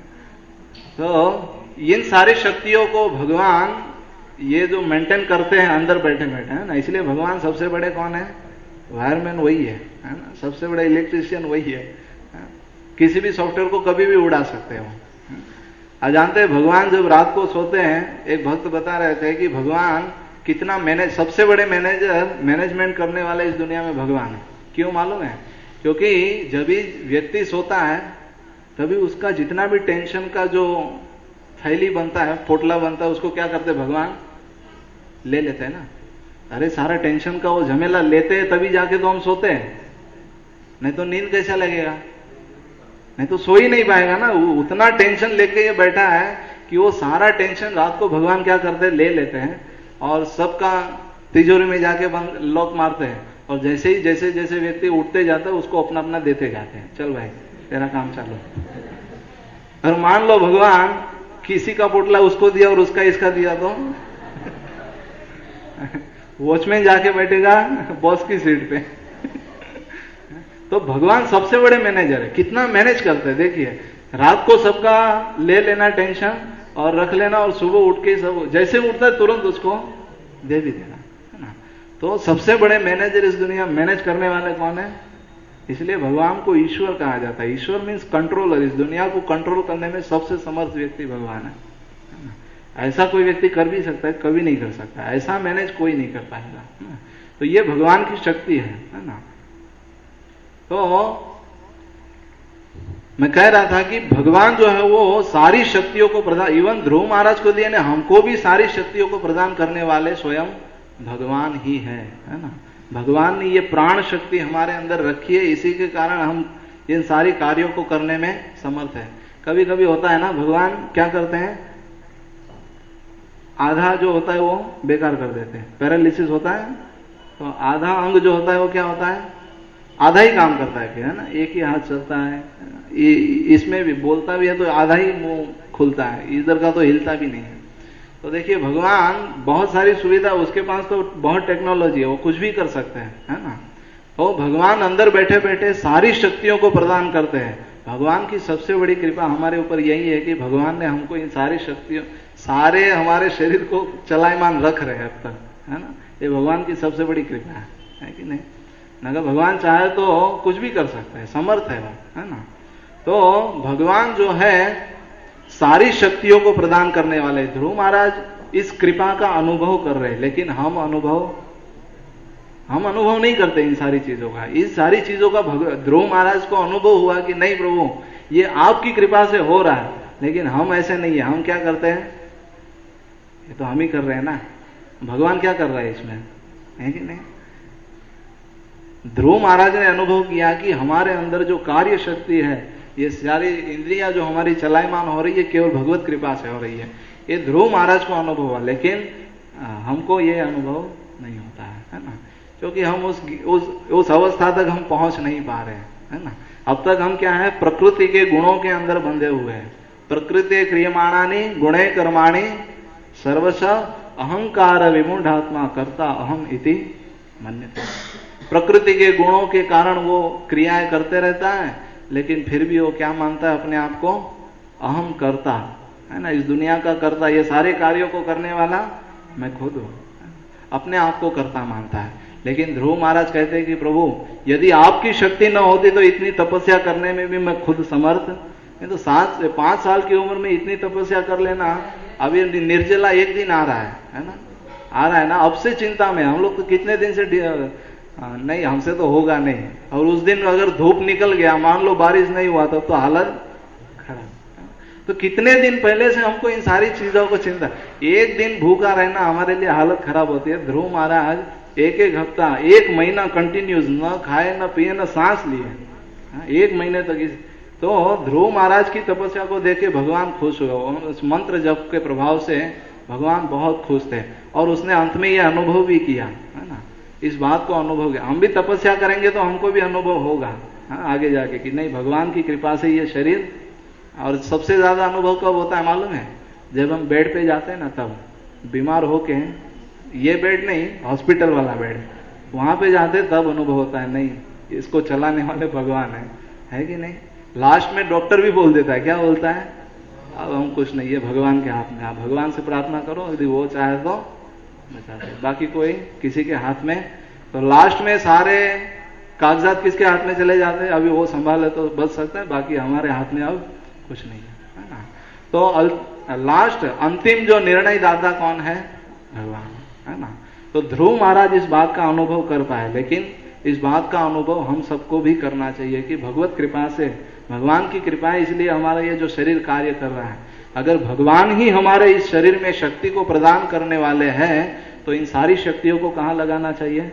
[SPEAKER 1] तो इन सारी शक्तियों को भगवान ये जो मेंटेन करते हैं अंदर बैठे बैठे, है ना, इसलिए भगवान सबसे बड़े कौन है, वायरमैन वही है, है ना, सबसे बड़ा इलेक्ट्रिशियन वही है, है? किसी भी सॉफ्टवेयर को कभी भी उड़ा सकते हो। आज जानते हैं भगवान जब रात को सोते हैं, एक भक्त बता रहे थे कि भगवान कितना मैनेज, सबसे बड़े मैनेजर मैनेजमेंट करने वाले इस दुनिया में भगवान है। क्यों मालूम है, क्योंकि जब भी व्यक्ति सोता है तभी उसका जितना भी टेंशन का जो थैली बनता है, पोटला बनता है, उसको क्या करते भगवान, ले लेते हैं ना। अरे सारा टेंशन का वो झमेला लेते हैं तभी जाके तो हम सोते हैं, नहीं तो नींद कैसा लगेगा, नहीं तो सो ही नहीं पाएगा ना। उतना टेंशन लेके ये बैठा है कि वो सारा टेंशन रात को भगवान क्या करते हैं, ले लेते हैं और सबका तिजोरी में जाके बंद लॉक मारते हैं, और जैसे ही जैसे जैसे व्यक्ति उठते जाता है उसको अपना अपना देते जाते हैं, चल भाई तेरा काम चालू। और मान लो भगवान किसी का पोटला उसको दिया और उसका इसका दिया, तो वॉचमैन जाके बैठेगा बॉस की सीट पे। तो भगवान सबसे बड़े मैनेजर है, कितना मैनेज करते हैं देखिए। रात को सबका ले लेना टेंशन और रख लेना, और सुबह उठ के सब जैसे उठता है तुरंत उसको दे भी देना, है ना। तो सबसे बड़े मैनेजर इस दुनिया में मैनेज करने वाले कौन है, इसलिए भगवान को ईश्वर कहा जाता है। ईश्वर मीन्स कंट्रोलर, इस दुनिया को कंट्रोल करने में सबसे समर्थ व्यक्ति भगवान है। ऐसा कोई व्यक्ति कर भी सकता है, कभी नहीं कर सकता, ऐसा मैनेज कोई नहीं कर पाएगा। तो ये भगवान की शक्ति है, है ना। तो मैं कह रहा था कि भगवान जो है वो सारी शक्तियों को प्रदान, इवन ध्रुव महाराज को दिए ने, हमको भी सारी शक्तियों को प्रदान करने वाले स्वयं भगवान ही है, है ना। भगवान ने ये प्राण शक्ति हमारे अंदर रखी है, इसी के कारण हम इन सारी कार्यों को करने में समर्थ है। कभी कभी होता है ना, भगवान क्या करते हैं, आधा जो होता है वो बेकार कर देते हैं। पैरालिसिस होता है तो आधा अंग जो होता है वो क्या होता है, आधा ही काम करता है, है ना। एक ही हाथ चलता है, इसमें भी बोलता भी है तो आधा ही मुंह खुलता है, इधर का तो हिलता भी नहीं है। तो देखिए भगवान बहुत सारी सुविधा, उसके पास तो बहुत टेक्नोलॉजी है, वो कुछ भी कर सकते हैं, है ना। तो भगवान अंदर बैठे बैठे सारी शक्तियों को प्रदान करते हैं। भगवान की सबसे बड़ी कृपा हमारे ऊपर यही है कि भगवान ने हमको इन सारी शक्तियों, सारे हमारे शरीर को चलायमान रख रहे हैं अब तक, है ना। ये भगवान की सबसे बड़ी कृपा है, है कि नहीं। अगर भगवान चाहे तो कुछ भी कर सकता है, समर्थ है वो, है ना। तो भगवान जो है सारी शक्तियों को प्रदान करने वाले। ध्रुव महाराज इस कृपा का अनुभव कर रहे हैं, लेकिन हम अनुभव हम अनुभव नहीं करते इन सारी चीजों का। इस सारी चीजों का ध्रुव महाराज को अनुभव हुआ कि नहीं प्रभु ये आपकी कृपा से हो रहा है, लेकिन हम ऐसे नहीं है। हम क्या करते हैं, ये तो हम ही कर रहे हैं ना, भगवान क्या कर रहा है इसमें, है कि नहीं। ध्रुव महाराज ने अनुभव किया कि हमारे अंदर जो कार्य शक्ति है, ये सारी इंद्रियां जो हमारी चलायमान हो रही है, केवल भगवत कृपा से हो रही है। ये ध्रुव महाराज को अनुभव हुआ, लेकिन हमको ये अनुभव नहीं होता है, है ना। क्योंकि हम उस उस उस अवस्था तक हम पहुंच नहीं पा रहे हैं, है ना। अब तक हम क्या है, प्रकृति के गुणों के अंदर बंधे हुए हैं। प्रकृति क्रियमाणानि गुणे कर्माणि सर्वश अहंकार विमूढ़ात्मा कर्ता अहम इति मन्यते। प्रकृति के गुणों के कारण वो क्रियाएं करते रहता है, लेकिन फिर भी वो क्या मानता है अपने आप को, अहम कर्ता, है ना। इस दुनिया का कर्ता, ये सारे कार्यों को करने वाला मैं खुद हूं, अपने आप को कर्ता मानता है। लेकिन ध्रुव महाराज कहते हैं कि प्रभु यदि आपकी शक्ति न होती तो इतनी तपस्या करने में भी मैं खुद समर्थ। नहीं तो सात से पांच साल की उम्र में इतनी तपस्या कर लेना, अभी निर्जला एक दिन आ रहा है, है ना, आ रहा है ना। अब से चिंता में हम लोग तो कितने दिन से नहीं, हमसे तो होगा नहीं। और उस दिन अगर धूप निकल गया, मान लो बारिश नहीं हुआ तब तो हालत खराब। तो कितने दिन पहले से हमको इन सारी चीजों को चिंता, एक दिन भूखा रहना हमारे लिए हालत खराब होती है। ध्रुव महाराज एक एक हफ्ता, एक महीना कंटिन्यूस न खाए न पिए न सांस लिए, एक महीने तक इस। तो ध्रुव महाराज की तपस्या को देख के भगवान खुश हुए। उस मंत्र जप के प्रभाव से भगवान बहुत खुश थे, और उसने अंत में यह अनुभव भी किया, है ना। इस बात को अनुभव किया, हम भी तपस्या करेंगे तो हमको भी अनुभव होगा, हाँ, आगे जाके कि नहीं भगवान की कृपा से ये शरीर। और सबसे ज्यादा अनुभव कब होता है मालूम है, जब हम बेड पे जाते हैं ना, तब बीमार होके, ये बेड नहीं हॉस्पिटल वाला बेड, वहां पे जाते तब अनुभव होता है नहीं इसको चलाने वाले भगवान है, है कि नहीं। लास्ट में डॉक्टर भी बोल देता है, क्या बोलता है, अब हम कुछ नहीं, ये भगवान के हाथ में, आप भगवान से प्रार्थना करो, यदि वो चाहे तो बचा दे, बाकी कोई किसी के हाथ में। तो लास्ट में सारे कागजात किसके हाथ में चले जाते हैं, अभी वो संभाले तो बच सकता है, बाकी हमारे हाथ में अब कुछ नहीं है, है ना। तो लास्ट अंतिम जो निर्णय दाता कौन है, भगवान, है ना। तो ध्रुव महाराज इस बात का अनुभव कर पाए, लेकिन इस बात का अनुभव हम सबको भी करना चाहिए कि भगवत कृपा से, भगवान की कृपा है इसलिए हमारा ये जो शरीर कार्य कर रहा है। अगर भगवान ही हमारे इस शरीर में शक्ति को प्रदान करने वाले हैं, तो इन सारी शक्तियों को कहां लगाना चाहिए,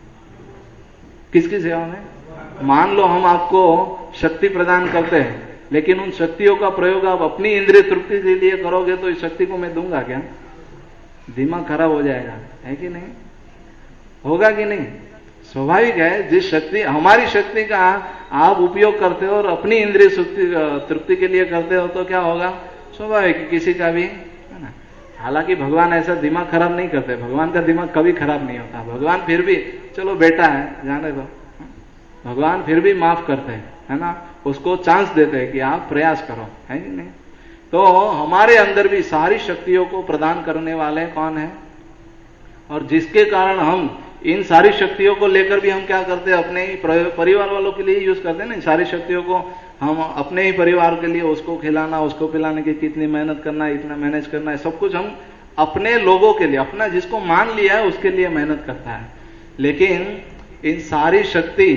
[SPEAKER 1] किसकी सेवा में। मान लो हम आपको शक्ति प्रदान करते हैं, लेकिन उन शक्तियों का प्रयोग आप अपनी इंद्रिय तृप्ति के लिए करोगे, तो इस शक्ति को मैं दूंगा क्या, दिमाग खराब हो जाएगा, है कि नहीं, होगा कि नहीं। स्वाभाविक है, जिस शक्ति, हमारी शक्ति का आप उपयोग करते हो और अपनी इंद्रिय तृप्ति के लिए करते हो, तो क्या होगा, स्वाभाविक किसी का भी, है ना। हालांकि भगवान ऐसा दिमाग खराब नहीं करते, भगवान का दिमाग कभी खराब नहीं होता। भगवान फिर भी, चलो बेटा है जाने दो, भगवान फिर भी माफ करते हैं, है ना, उसको चांस देते हैं कि आप प्रयास करो, है कि नहीं। तो हमारे अंदर भी सारी शक्तियों को प्रदान करने वाले कौन है, और जिसके कारण हम इन सारी शक्तियों को लेकर भी हम क्या करते हैं, अपने ही परिवार वालों के लिए यूज करते हैं ना। सारी शक्तियों को हम अपने ही परिवार के लिए, उसको खिलाना, उसको पिलाने की कितनी मेहनत करना है, इतना मैनेज करना है, सब कुछ हम अपने लोगों के लिए, अपना जिसको मान लिया है उसके लिए मेहनत करता है। लेकिन इन सारी शक्ति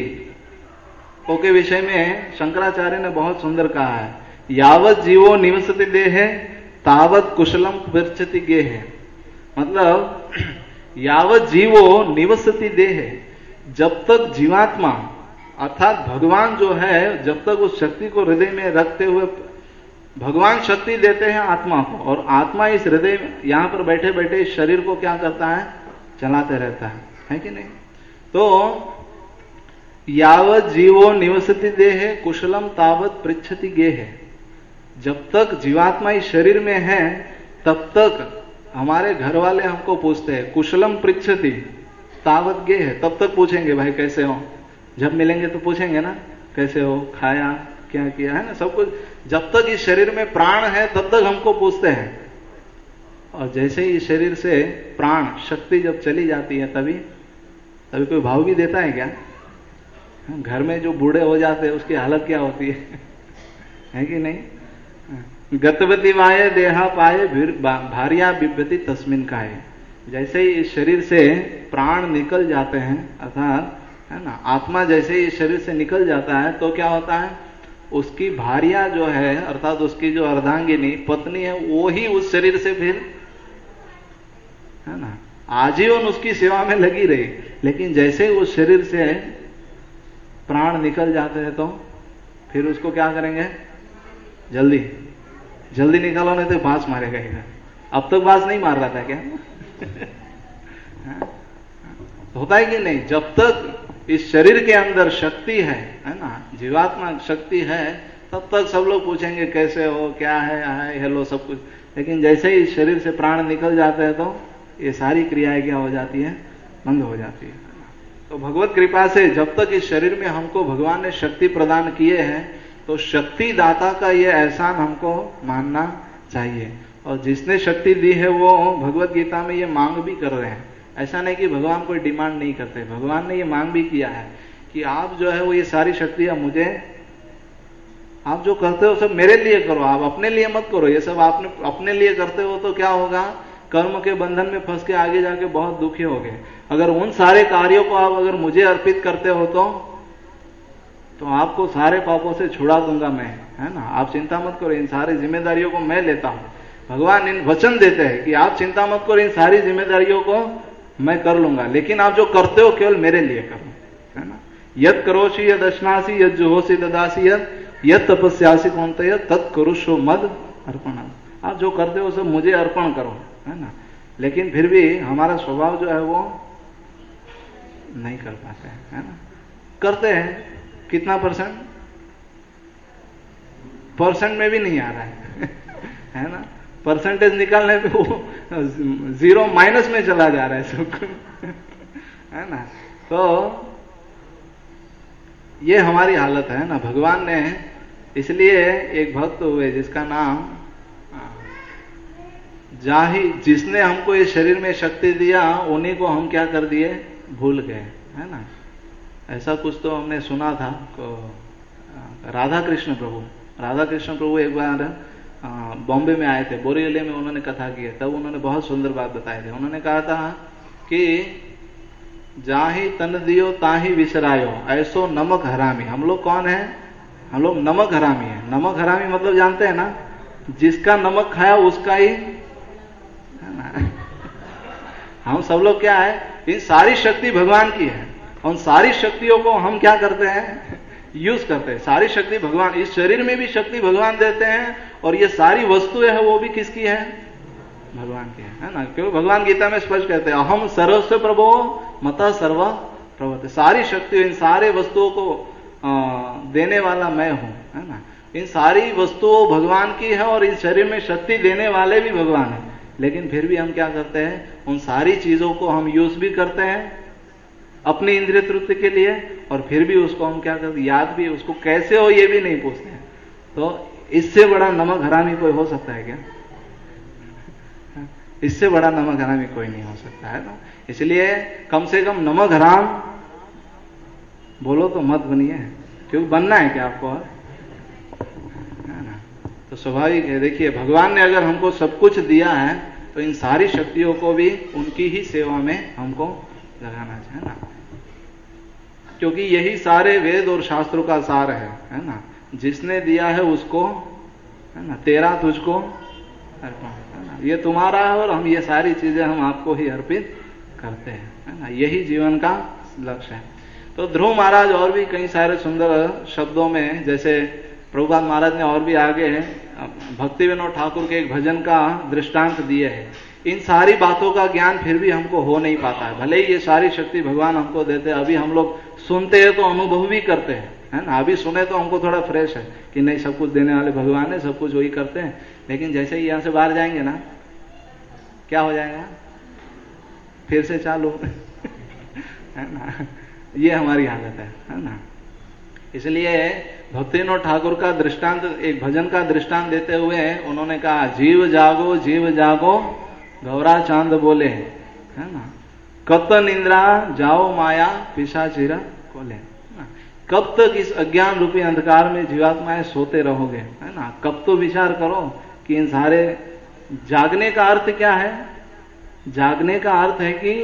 [SPEAKER 1] के विषय में शंकराचार्य ने बहुत सुंदर कहा है, यावत जीवो निवसति देहे तावत कुशलम विरचति गेहे। मतलब यावत जीवो निवसति देह, जब तक जीवात्मा अर्थात भगवान जो है, जब तक उस शक्ति को हृदय में रखते हुए, भगवान शक्ति देते हैं आत्मा को, और आत्मा इस हृदय यहां पर बैठे बैठे इस शरीर को क्या करता है, चलाते रहता है, है कि नहीं? तो यावत जीवो निवसति देहे कुशलम तावत पृच्छति गेहे, जब तक जीवात्मा इस शरीर में है तब तक हमारे घर वाले हमको पूछते हैं, कुशलम पृच्छति तावत गेहे, तब तक पूछेंगे भाई कैसे हो, जब मिलेंगे तो पूछेंगे ना कैसे हो, खाया क्या किया, है ना, सब कुछ। जब तक इस शरीर में प्राण है तब तक हमको पूछते हैं, और जैसे ही इस शरीर से प्राण शक्ति जब चली जाती है तभी तभी कोई भाव भी देता है क्या? घर में जो बूढ़े हो जाते हैं उसकी हालत क्या होती है, है कि नहीं? गतवती वाये देहा पाए भारिया बिभ्यति तस्मिन काये, जैसे ही इस शरीर से प्राण निकल जाते हैं, अर्थात है ना आत्मा जैसे ही इस शरीर से निकल जाता है तो क्या होता है, उसकी भारिया जो है अर्थात उसकी जो अर्धांगिनी पत्नी है वो ही उस शरीर से फिर है ना आजीवन उसकी सेवा में लगी रही, लेकिन जैसे ही उस शरीर से प्राण निकल जाते हैं तो फिर उसको क्या करेंगे, जल्दी जल्दी निकालो नहीं तो बांस मारेगा इधर। अब तक बांस नहीं मार रहा था क्या? होता है कि नहीं? जब तक इस शरीर के अंदर शक्ति है है ना, जीवात्मा शक्ति है, तब तक सब लोग पूछेंगे कैसे हो, क्या है, हाय हेलो सब कुछ, लेकिन जैसे ही इस शरीर से प्राण निकल जाते हैं तो ये सारी क्रियाएं क्या हो जाती है, बंद हो जाती है। तो भगवत कृपा से जब तक इस शरीर में हमको भगवान ने शक्ति प्रदान किए हैं तो शक्ति दाता का ये एहसान हमको मानना चाहिए, और जिसने शक्ति दी है वो भगवत गीता में ये मांग भी कर रहे हैं। ऐसा नहीं कि भगवान कोई डिमांड नहीं करते, भगवान ने ये मांग भी किया है कि आप जो है वो ये सारी शक्तियां मुझे, आप जो करते हो सब मेरे लिए करो, आप अपने लिए मत करो, ये सब आपने अपने लिए करते हो तो क्या होगा, कर्म के बंधन में फंस के आगे जाके बहुत दुखी हो गए। अगर उन सारे कार्यों को आप अगर मुझे अर्पित करते हो तो तो आपको सारे पापों से छुड़ा दूंगा मैं, है ना, आप चिंता मत करो, इन सारी जिम्मेदारियों को मैं लेता हूं। भगवान इन वचन देते हैं कि आप चिंता मत करो, इन सारी जिम्मेदारियों को मैं कर लूंगा, लेकिन आप जो करते हो केवल मेरे लिए करो, है ना। यद करोषि यद अश्नासी यद जुहोसी ददासी यद यद तपस्यासी कौनते तत् करुषो मद अर्पण, आप जो करते हो सब मुझे अर्पण करो, है ना। लेकिन फिर भी हमारा स्वभाव जो है वो नहीं कर पाते हैं, है ना। करते हैं कितना परसेंट, परसेंट में भी नहीं आ रहा है है ना, परसेंटेज निकालने पे वो जीरो माइनस में चला जा रहा है सब है ना। तो ये हमारी हालत है ना। भगवान ने इसलिए एक भक्त हुए जिसका नाम जाहि, जिसने हमको इस शरीर में शक्ति दिया उन्हीं को हम क्या कर दिए, भूल गए, है ना। ऐसा कुछ तो हमने सुना था, राधा कृष्ण प्रभु राधा कृष्ण प्रभु एक बार बॉम्बे में आए थे, बोरीवली में उन्होंने कथा की है, तब उन्होंने बहुत सुंदर बात बताए थे। उन्होंने कहा था कि जाहि तन दियो ताहि विसरायो, ऐसो नमक हरामी। हम लोग कौन है, हम लोग नमक हरामी है। नमक हरामी मतलब जानते हैं ना, जिसका नमक खाया उसका ही, है ना। हम सब लोग क्या है, इन सारी शक्ति भगवान की है, उन सारी शक्तियों को हम क्या करते हैं, यूज करते हैं। सारी शक्ति भगवान, इस शरीर में भी शक्ति भगवान देते हैं, और ये सारी वस्तुएं हैं वो भी किसकी है, भगवान की है, है ना। क्योंकि भगवान गीता में स्पष्ट कहते हैं अहम सर्वस्व प्रभो मता सर्व प्रभुते, सारी शक्ति इन सारे वस्तुओं को आ, देने वाला मैं हूं, है ना। इन सारी वस्तुओं भगवान की है और इस शरीर में शक्ति देने वाले भी भगवान है, लेकिन फिर भी हम क्या करते हैं, उन सारी चीजों को हम यूज भी करते हैं अपनी इंद्रिय तृप्ति के लिए, और फिर भी उसको हम क्या करते, याद भी, उसको कैसे हो ये भी नहीं पूछते हैं। तो इससे बड़ा नमक हरामी कोई हो सकता है क्या, इससे बड़ा नमक हरामी कोई नहीं हो सकता है ना। इसलिए कम से कम नमक हराम बोलो तो मत बनिए, क्योंकि बनना है क्या आपको, है ना। तो स्वाभाविक है, देखिए भगवान ने अगर हमको सब कुछ दिया है तो इन सारी शक्तियों को भी उनकी ही सेवा में हमको लगाना चाहिए ना, क्योंकि यही सारे वेद और शास्त्रों का सार है, है ना। जिसने दिया है उसको, है ना, तेरा तुझको अर्पण, है ना, ये तुम्हारा है और हम ये सारी चीजें हम आपको ही अर्पित करते हैं, है ना। यही जीवन का लक्ष्य है। तो ध्रुव महाराज और भी कई सारे सुंदर शब्दों में, जैसे प्रभुपाद महाराज ने और भी आगे भक्ति विनोद ठाकुर के एक भजन का दृष्टांत दिए है। इन सारी बातों का ज्ञान फिर भी हमको हो नहीं पाता है। भले ही ये सारी शक्ति भगवान हमको देते हैं, अभी हम लोग सुनते हैं तो अनुभव भी करते हैं, है ना। अभी सुने तो हमको थोड़ा फ्रेश है कि नहीं, सब कुछ देने वाले भगवान है, सब कुछ वही करते हैं। लेकिन जैसे ही यहां से बाहर जाएंगे ना, क्या हो जाएगा, फिर से चालू है ना। ये हमारी हालत है, है ना। इसलिए भक्ति विनोद ठाकुर का दृष्टांत, एक भजन का दृष्टांत देते हुए उन्होंने कहा, जीव जागो जीव जागो गौरा चांद बोले, है ना। कब तक निंद्रा जाओ माया पिशाचिरा कोले, कब तक इस अज्ञान रूपी अंधकार में जीवात्माएं सोते रहोगे, है ना। कब तो विचार करो कि इन सारे, जागने का अर्थ क्या है, जागने का अर्थ है कि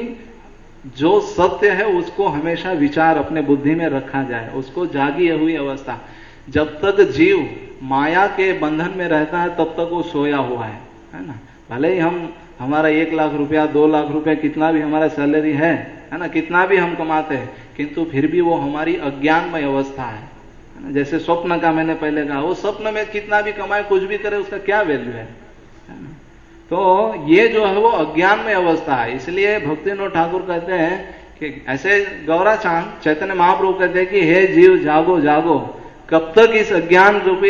[SPEAKER 1] जो सत्य है उसको हमेशा विचार अपने बुद्धि में रखा जाए, उसको जागी हुई अवस्था। जब तक जीव माया के बंधन में रहता है तब तक वो सोया हुआ है, है ना। भले ही हम, हमारा एक लाख रुपया, दो लाख रुपया, कितना भी हमारा सैलरी है, है ना, कितना भी हम कमाते हैं, किंतु फिर भी वो हमारी अज्ञानमय अवस्था है, है ना। जैसे स्वप्न का मैंने पहले कहा, वो स्वप्न में कितना भी कमाए, कुछ भी करे, उसका क्या वैल्यू है, है ना। तो ये जो है वो अज्ञानमय अवस्था है। इसलिए भक्ति विनोद ठाकुर कहते हैं कि ऐसे गौरा चांद चैतन्य महाप्रभु कहते हैं कि हे जीव जागो जागो, कब तक इस अज्ञान रूपी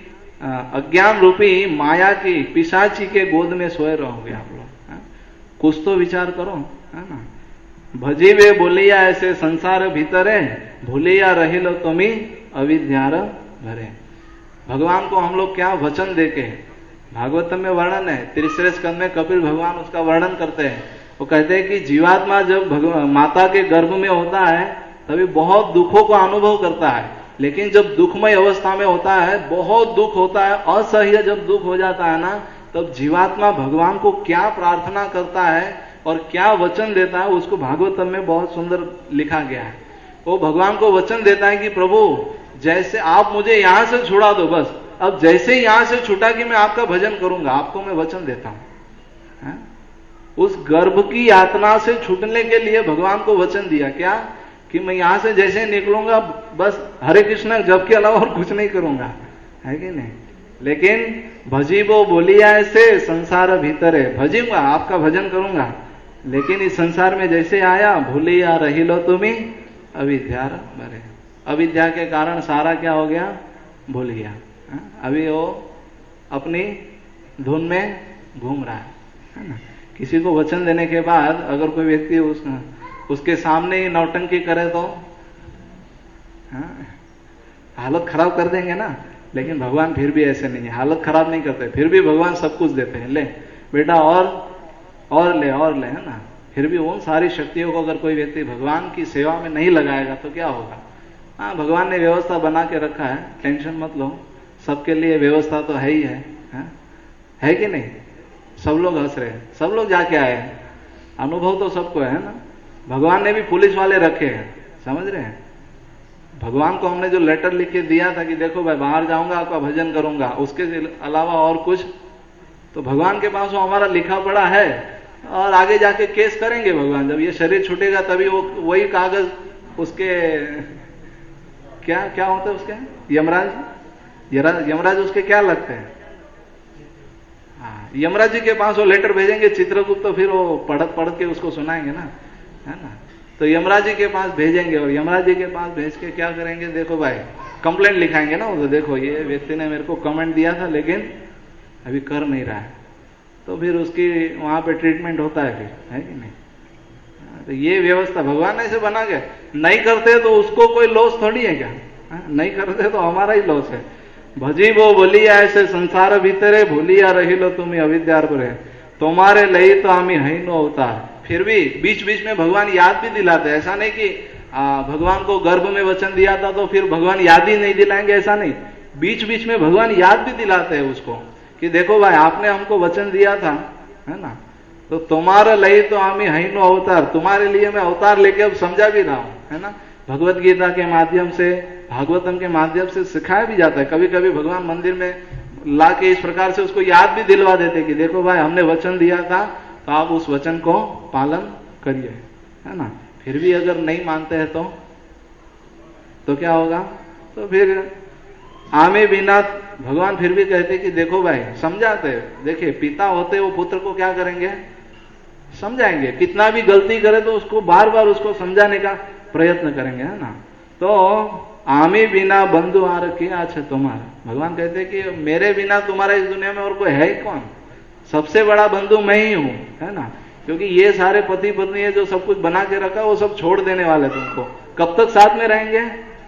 [SPEAKER 1] अज्ञान रूपी माया की पिशाची के गोद में सोए रहोगे आप लोग, है? कुछ तो विचार करो, है ना। भजी वे बोलिया ऐसे संसार भीतरे, भूलिया रही लो तुम्ही अविद्यार भरे। भगवान को हम लोग क्या वचन देके, भागवतम में वर्णन है, तीसरे स्कंद में कपिल भगवान उसका वर्णन करते हैं। वो कहते हैं कि जीवात्मा जब भगवान माता के गर्भ में होता है तभी बहुत दुखों का अनुभव करता है, लेकिन जब दुखमय अवस्था में होता है, बहुत दुख होता है, असह्य जब दुख हो जाता है ना, तब जीवात्मा भगवान को क्या प्रार्थना करता है और क्या वचन देता है, उसको भागवतम में बहुत सुंदर लिखा गया है। वो भगवान को वचन देता है कि प्रभु जैसे आप मुझे यहां से छुड़ा दो, बस अब जैसे ही यहां से छुटा कि मैं आपका भजन करूंगा, आपको मैं वचन देता हूं। उस गर्भ की यातना से छूटने के लिए भगवान को वचन दिया, क्या कि मैं यहां से जैसे निकलूंगा बस हरे कृष्ण जप के अलावा और कुछ नहीं करूंगा, है कि नहीं। लेकिन भजीबो बोलिया ऐसे संसार भीतर है, भजीबा आपका भजन करूंगा, लेकिन इस संसार में जैसे आया, भूलिया रही लो तुम्हें अविद्या भरे। अविद्या के कारण सारा क्या हो गया, भूल गया। अभी वो अपनी धुन में घूम रहा है, है ना। किसी को वचन देने के बाद अगर कोई व्यक्ति उस उसके सामने ही नौटंकी करे तो हाँ, हालत खराब कर देंगे ना। लेकिन भगवान फिर भी ऐसे नहीं है, हालत खराब नहीं करते, फिर भी भगवान सब कुछ देते हैं। ले बेटा और और ले और ले, है ना। फिर भी उन सारी शक्तियों को अगर कोई व्यक्ति भगवान की सेवा में नहीं लगाएगा तो क्या होगा। हाँ, भगवान ने व्यवस्था बना के रखा है, टेंशन मत लो, सबके लिए व्यवस्था तो है ही है, है, है कि नहीं। सब लोग हंस रहे हैं, सब लोग जाके आए हैं, अनुभव तो सबको है ना। भगवान ने भी पुलिस वाले रखे हैं, समझ रहे हैं। भगवान को हमने जो लेटर लिख के दिया था कि देखो भाई बाहर जाऊंगा आपका भजन करूंगा, उसके अलावा और कुछ, तो भगवान के पास वो हमारा लिखा पड़ा है और आगे जाके केस करेंगे भगवान। जब ये शरीर छूटेगा तभी वो वही कागज उसके क्या क्या होता है उसके यमराज यमराज उसके क्या लगते हैं। हाँ, यमराज जी के पास वो लेटर भेजेंगे चित्रगुप्त, तो फिर वो पढ़ पढ़ के उसको सुनाएंगे ना, है ना। तो यमराज जी के पास भेजेंगे और यमराज जी के पास भेज के क्या करेंगे, देखो भाई कंप्लेंट लिखाएंगे ना, तो देखो ये व्यक्ति ने मेरे को कमेंट दिया था लेकिन अभी कर नहीं रहा है, तो फिर उसकी वहां पे ट्रीटमेंट होता है फिर, है कि नहीं। तो ये व्यवस्था भगवान ऐसे बना के, नहीं करते तो उसको कोई लॉस थोड़ी है क्या, नहीं करते तो हमारा ही लॉस है। भजी वो बोलिया ऐसे संसार भीतरे, भूलिया रही लो तुम्हें अविद्यार पर, तुम्हारे लई तो हमें हई नो अवतार। फिर भी बीच बीच में भगवान याद भी दिलाते, ऐसा नहीं कि आ, भगवान को गर्भ में वचन दिया था तो फिर भगवान याद ही नहीं दिलाएंगे, ऐसा नहीं। बीच बीच में भगवान याद भी दिलाते हैं उसको कि देखो भाई आपने हमको वचन दिया था, है ना, तो तुम्हारा लई तो हमें हई नो अवतार, तुम्हारे लिए मैं अवतार लेके अब समझा भी रहा हूं, है ना। भगवत गीता के माध्यम से, भागवतम के माध्यम से सिखाया भी जाता है। कभी कभी भगवान मंदिर में ला के इस प्रकार से उसको याद भी दिलवा देते कि देखो भाई हमने वचन दिया था तो आप उस वचन को पालन करिए, है ना। फिर भी अगर नहीं मानते हैं तो तो क्या होगा? तो फिर आमे बिना भगवान फिर भी कहते कि देखो भाई, समझाते, देखिए पिता होते वो पुत्र को क्या करेंगे? समझाएंगे। कितना भी गलती करे तो उसको बार बार उसको समझाने का प्रयत्न करेंगे, है ना। तो आमी बिना बंधु आ रखी अच्छा तुम्हारा, भगवान कहते कि मेरे बिना तुम्हारा इस दुनिया में और कोई है कौन? सबसे बड़ा बंधु मैं ही हूं, है ना। क्योंकि ये सारे पति पत्नी है जो सब कुछ बना के रखा, वो सब छोड़ देने वाले तुमको। कब तक साथ में रहेंगे?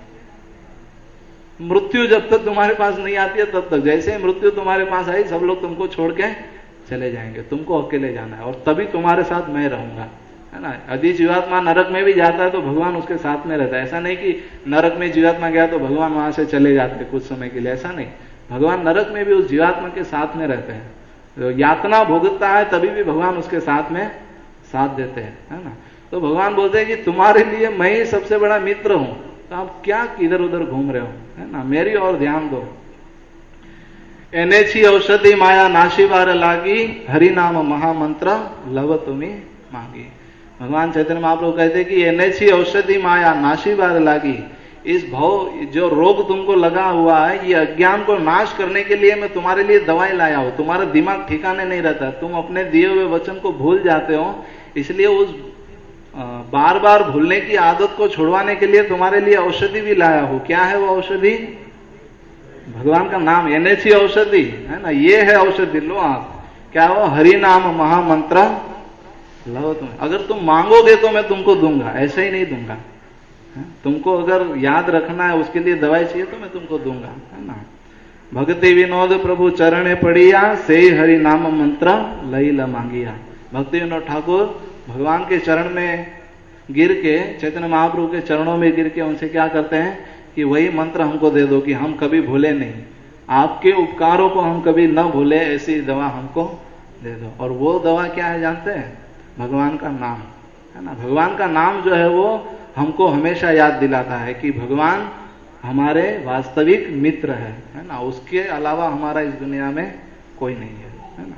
[SPEAKER 1] मृत्यु जब तक तुम्हारे पास नहीं आती है तब तक। जैसे ही मृत्यु तुम्हारे पास आई, सब लोग तुमको छोड़ के चले जाएंगे, तुमको अकेले जाना है, और तभी तुम्हारे साथ मैं रहूंगा, है ना। यदि जीवात्मा नरक में भी जाता है तो भगवान उसके साथ में रहता है। ऐसा नहीं कि नरक में जीवात्मा गया तो भगवान वहां से चले जाते कुछ समय के लिए, ऐसा नहीं। भगवान नरक में भी उस जीवात्मा के साथ में रहते हैं। तो यातना भोगता है तभी भी भगवान उसके साथ में साथ देते हैं, है ना। तो भगवान बोलते हैं कि तुम्हारे लिए मैं ही सबसे बड़ा मित्र हूं, तो आप क्या इधर उधर घूम रहे हो, है ना, मेरी ओर ध्यान दो। एने छी औषधि माया नाशी बार लागी, हरि नाम महामंत्र लव तुम्हें मांगी। भगवान चैतन्य महाप्रभु कहते कि एने छी औषधि माया नाशी बार लागी, इस भव जो रोग तुमको लगा हुआ है, ये अज्ञान को नाश करने के लिए मैं तुम्हारे लिए दवाई लाया हूं। तुम्हारा दिमाग ठिकाने नहीं रहता, तुम अपने दिए हुए वचन को भूल जाते हो, इसलिए उस बार बार भूलने की आदत को छुड़वाने के लिए तुम्हारे लिए औषधि भी लाया हूं। क्या है वो औषधि? भगवान का नाम, एनएची औषधि, है ना, ये है औषधि। लो आप, क्या हो? हरि नाम महामंत्र लो तुम। अगर तुम मांगोगे तो मैं तुमको दूंगा, ऐसे ही नहीं दूंगा। तुमको अगर याद रखना है, उसके लिए दवाई चाहिए तो मैं तुमको दूंगा, है ना। भक्ति विनोद प्रभु चरणे पड़िया, से हरि नाम मंत्र लई ल मांगिया। भक्ति विनोद ठाकुर भगवान के चरण में गिर के, चैतन्य महाप्रभु के चरणों में गिर के उनसे क्या करते हैं कि वही मंत्र हमको दे दो कि हम कभी भूले नहीं, आपके उपकारों को हम कभी न भूले, ऐसी दवा हमको दे दो। और वो दवा क्या है जानते हैं? भगवान का नाम, है ना। भगवान का नाम जो है वो हमको हमेशा याद दिलाता है कि भगवान हमारे वास्तविक मित्र है, है ना। उसके अलावा हमारा इस दुनिया में कोई नहीं है, है ना।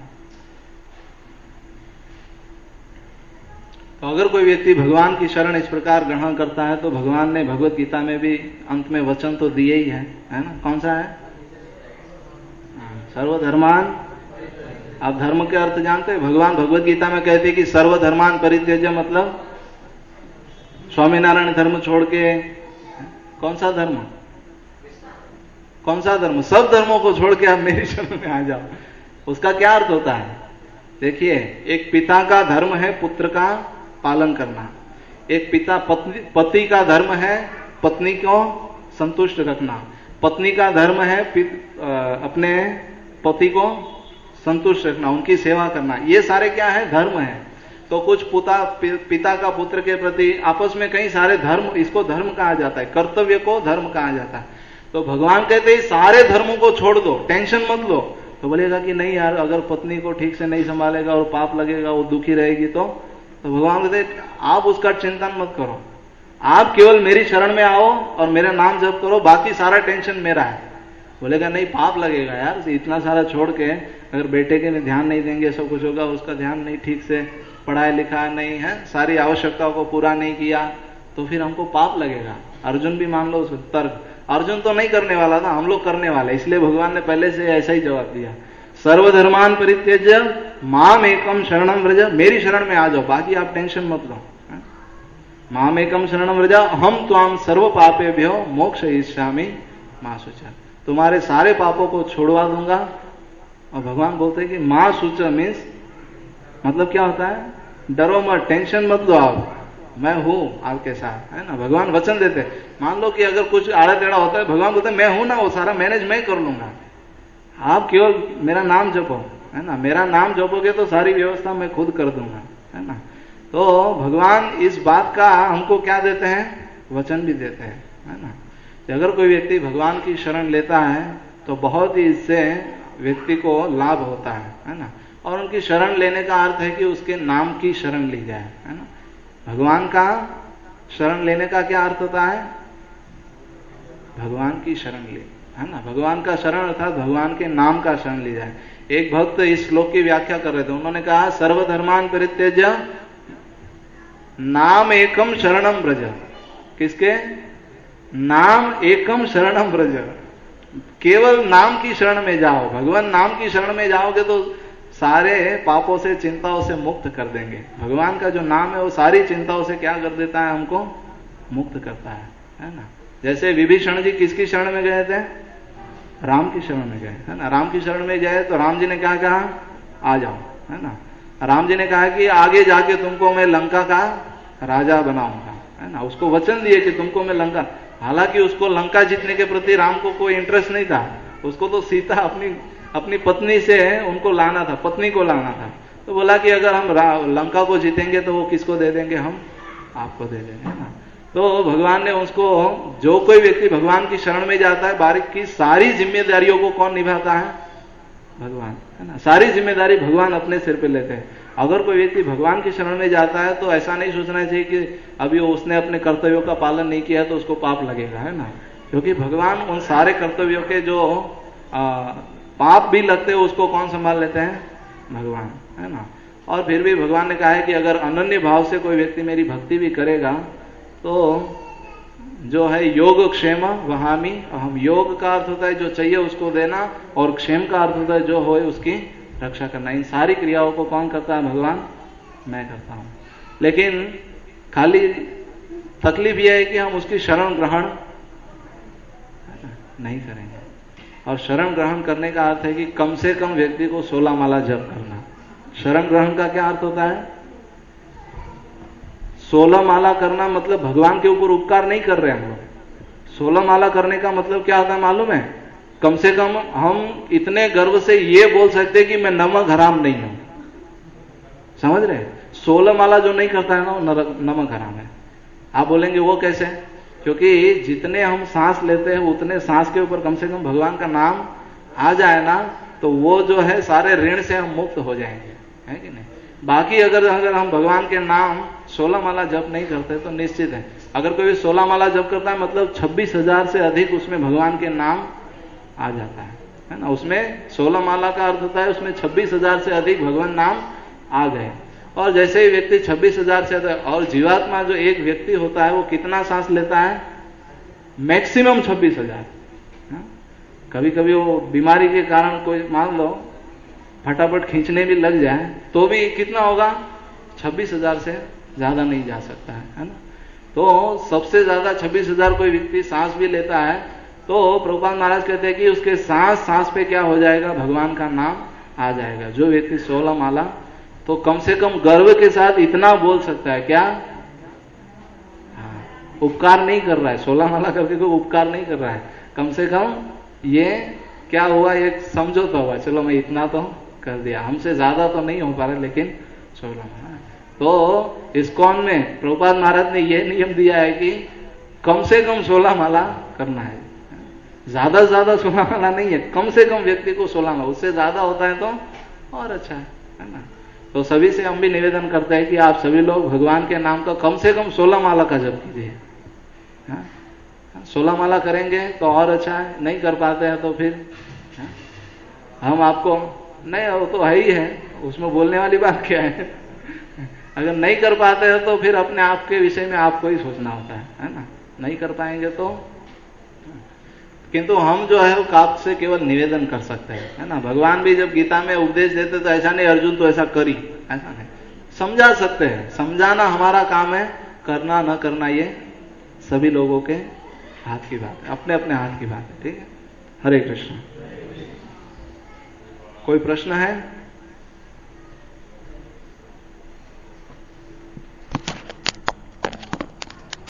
[SPEAKER 1] तो अगर कोई व्यक्ति भगवान की शरण इस प्रकार ग्रहण करता है तो भगवान ने भगवत गीता में भी अंत में वचन तो दिए ही है, है ना। कौन सा है? सर्वधर्मान। आप धर्म के अर्थ जानते हैं? भगवान भगवत गीता में कहते हैं कि सर्वधर्मान परित्यज्य, मतलब स्वामीनारायण धर्म छोड़ के, कौन सा धर्म? कौन सा धर्म? सब धर्मों को छोड़ के आप मेरी शरण में आ जाओ। उसका क्या अर्थ होता है? देखिए, एक पिता का धर्म है पुत्र का पालन करना, एक पिता पत्नी पति का धर्म है पत्नी को संतुष्ट रखना, पत्नी का धर्म है अपने पति को संतुष्ट रखना, उनकी सेवा करना। ये सारे क्या है? धर्म है। तो कुछ पुता पिता का पुत्र के प्रति आपस में कई सारे धर्म, इसको धर्म कहा जाता है, कर्तव्य को धर्म कहा जाता है। तो भगवान कहते हैं सारे धर्मों को छोड़ दो, टेंशन मत लो। तो बोलेगा कि नहीं यार, अगर पत्नी को ठीक से नहीं संभालेगा और पाप लगेगा, वो दुखी रहेगी, तो तो भगवान कहते आप उसका चिंतन मत करो, आप केवल मेरी शरण में आओ और मेरा नाम जप करो, बाकी सारा टेंशन मेरा है। बोलेगा नहीं, पाप लगेगा यार, इतना सारा छोड़ के अगर बेटे के में ध्यान नहीं देंगे, सब कुछ होगा, उसका ध्यान नहीं, ठीक से पढ़ाया लिखा नहीं है, सारी आवश्यकताओं को पूरा नहीं किया, तो फिर हमको पाप लगेगा। अर्जुन भी मान लो तर्क, अर्जुन तो नहीं करने वाला था, हम लोग करने वाले, इसलिए भगवान ने पहले से ऐसा ही जवाब दिया, सर्वधर्मान परित्यज्य माम एकम शरणम व्रज, मेरी शरण में आ जाओ, बाकी आप टेंशन मत लो। माम एकम शरणम व्रज, हम त्वाम सर्व पापेभ्यो मोक्ष इष्यामि मां शुच, तुम्हारे सारे पापों को छोड़वा दूंगा। और भगवान बोलते हैं कि मां शुच मीन्स मतलब क्या होता है? डरो मत, टेंशन मत लो, आप, मैं हूं आपके साथ, है ना। भगवान वचन देते, मान लो कि अगर कुछ आड़ा टेढ़ा होता है, भगवान बोलते मैं हूं ना, वो सारा मैनेज मैं कर लूंगा, आप केवल मेरा नाम जपो, है ना। मेरा नाम जपोगे तो सारी व्यवस्था मैं खुद कर दूंगा, है ना। तो भगवान इस बात का हमको क्या देते हैं? वचन भी देते हैं, है ना। तो अगर कोई व्यक्ति भगवान की शरण लेता है तो बहुत ही इससे व्यक्ति को लाभ होता है, है ना। और उनकी शरण लेने का अर्थ है कि उसके नाम की शरण ली जाए, है ना। भगवान का शरण लेने का क्या अर्थ होता है? भगवान की शरण ले, है ना। भगवान का शरण अर्थात भगवान के नाम का शरण ली जाए। एक भक्त इस श्लोक की व्याख्या कर रहे थे, उन्होंने कहा सर्वधर्मान परित्यज्य नाम एकम शरणम ब्रज। किसके? नाम एकम शरणम ब्रज। केवल नाम की शरण में जाओ, भगवान नाम की शरण में जाओगे तो सारे पापों से चिंताओं से मुक्त कर देंगे। भगवान का जो नाम है वो सारी चिंताओं से क्या कर देता है? हमको मुक्त करता है, है ना। जैसे विभीषण जी किसकी शरण में गए थे? राम की शरण में गए, है ना। राम की शरण में गए तो राम जी ने क्या कहा? आ जाओ, है ना। राम जी ने कहा कि आगे जाके तुमको मैं लंका का राजा बनाऊंगा, है ना। उसको वचन दिए कि तुमको मैं लंका, हालांकि उसको लंका जीतने के प्रति राम को कोई इंटरेस्ट नहीं था। उसको तो सीता अपनी अपनी पत्नी से उनको लाना था, पत्नी को लाना था। तो बोला कि अगर हम लंका को जीतेंगे तो वो किसको दे देंगे? हम आपको दे देंगे, है ना। तो भगवान ने उसको, जो कोई व्यक्ति भगवान की शरण में जाता है, बारीक की सारी जिम्मेदारियों को कौन निभाता है? भगवान, है ना। सारी जिम्मेदारी भगवान अपने सिर पे लेते हैं। अगर कोई व्यक्ति भगवान की शरण में जाता है तो ऐसा नहीं सोचना चाहिए कि अभी उसने अपने कर्तव्यों का पालन नहीं किया तो उसको पाप लगेगा, है ना। क्योंकि भगवान उन सारे कर्तव्यों के जो आ, पाप भी लगते हैं उसको कौन संभाल लेते हैं? भगवान, है ना। और फिर भी भगवान ने कहा है कि अगर अनन्य भाव से कोई व्यक्ति मेरी भक्ति भी करेगा तो जो है योग क्षेम वहामी। हम, योग का अर्थ होता है जो चाहिए उसको देना, और क्षेम का अर्थ होता है जो होए उसकी रक्षा करना। इन सारी क्रियाओं को कौन करता है? भगवान, मैं करता हूं। लेकिन खाली तकलीफ यह है कि हम उसकी शरण ग्रहण नहीं करेंगे। और शरण ग्रहण करने का अर्थ है कि कम से कम व्यक्ति को सोलह माला जप करना। शरण ग्रहण का क्या अर्थ होता है? सोलह माला करना मतलब भगवान के ऊपर उपकार नहीं कर रहे हैं हम लोग। सोलह माला करने का मतलब क्या होता है मालूम है? कम से कम हम इतने गर्व से ये बोल सकते हैं कि मैं नमक हराम नहीं हूं। समझ रहे? सोलह माला जो नहीं करता है ना वो नमक हराम है। आप बोलेंगे वो कैसे? क्योंकि जितने हम सांस लेते हैं उतने सांस के ऊपर कम से कम भगवान का नाम आ जाए ना तो वो जो है सारे ऋण से हम मुक्त हो जाएंगे, है कि नहीं। बाकी अगर अगर हम भगवान के नाम सोलह माला जप नहीं करते तो निश्चित है, अगर कोई सोलह माला जप करता है मतलब छब्बीस हजार से अधिक उसमें भगवान के नाम आ जाता है, है ना। उसमें सोलह माला का अर्थ होता है उसमें छब्बीस हजार से अधिक भगवान नाम आ गए। और जैसे ही व्यक्ति छब्बीस हजार से अधिक, और जीवात्मा जो एक व्यक्ति होता है वो कितना सांस लेता है? मैक्सिमम छब्बीस हजार। कभी कभी वो बीमारी के कारण कोई मान लो फटाफट खींचने भी लग जाए तो भी कितना होगा? छब्बीस हजार से ज्यादा नहीं जा सकता है, है ना। तो सबसे ज्यादा छब्बीस हजार कोई व्यक्ति सांस भी लेता है तो प्रभुपाद महाराज कहते हैं कि उसके सांस सांस पे क्या हो जाएगा? भगवान का नाम आ जाएगा। जो व्यक्ति सोलह माला, तो कम से कम गर्व के साथ इतना बोल सकता है क्या? हाँ, उपकार नहीं कर रहा है, सोलह माला करके कोई उपकार नहीं कर रहा है। कम से कम ये क्या हुआ? एक समझौता हुआ, चलो मैं इतना तो कर दिया, हमसे ज्यादा तो नहीं हो पा रहा लेकिन सोलह माला। तो इस्कॉन में प्रभुपाद महाराज ने यह नियम दिया है कि कम से कम सोलह माला करना है। ज्यादा से ज्यादा सोलह माला नहीं है, कम से कम व्यक्ति को सोलह माला, उससे ज्यादा होता है तो और अच्छा है, है ना। तो सभी से हम भी निवेदन करते हैं कि आप सभी लोग भगवान के नाम का कम से कम सोलह माला का जप कीजिए। सोलह माला करेंगे तो और अच्छा है, नहीं कर पाते हैं तो फिर हा? हम आपको नहीं, वो तो है ही है, उसमें बोलने वाली बात क्या है। अगर नहीं कर पाते हैं तो फिर अपने आप के विषय में आपको ही सोचना होता है, है ना। नहीं कर पाएंगे तो, किंतु हम जो है वो आप से केवल निवेदन कर सकते हैं, है ना। भगवान भी जब गीता में उपदेश देते तो ऐसा नहीं अर्जुन तो ऐसा करी, ऐसा नहीं, समझा सकते हैं। समझाना हमारा काम है, करना न करना ये सभी लोगों के हाथ की बात है, अपने अपने हाथ की बात है, ठीक है। हरे कृष्ण। कोई प्रश्न है?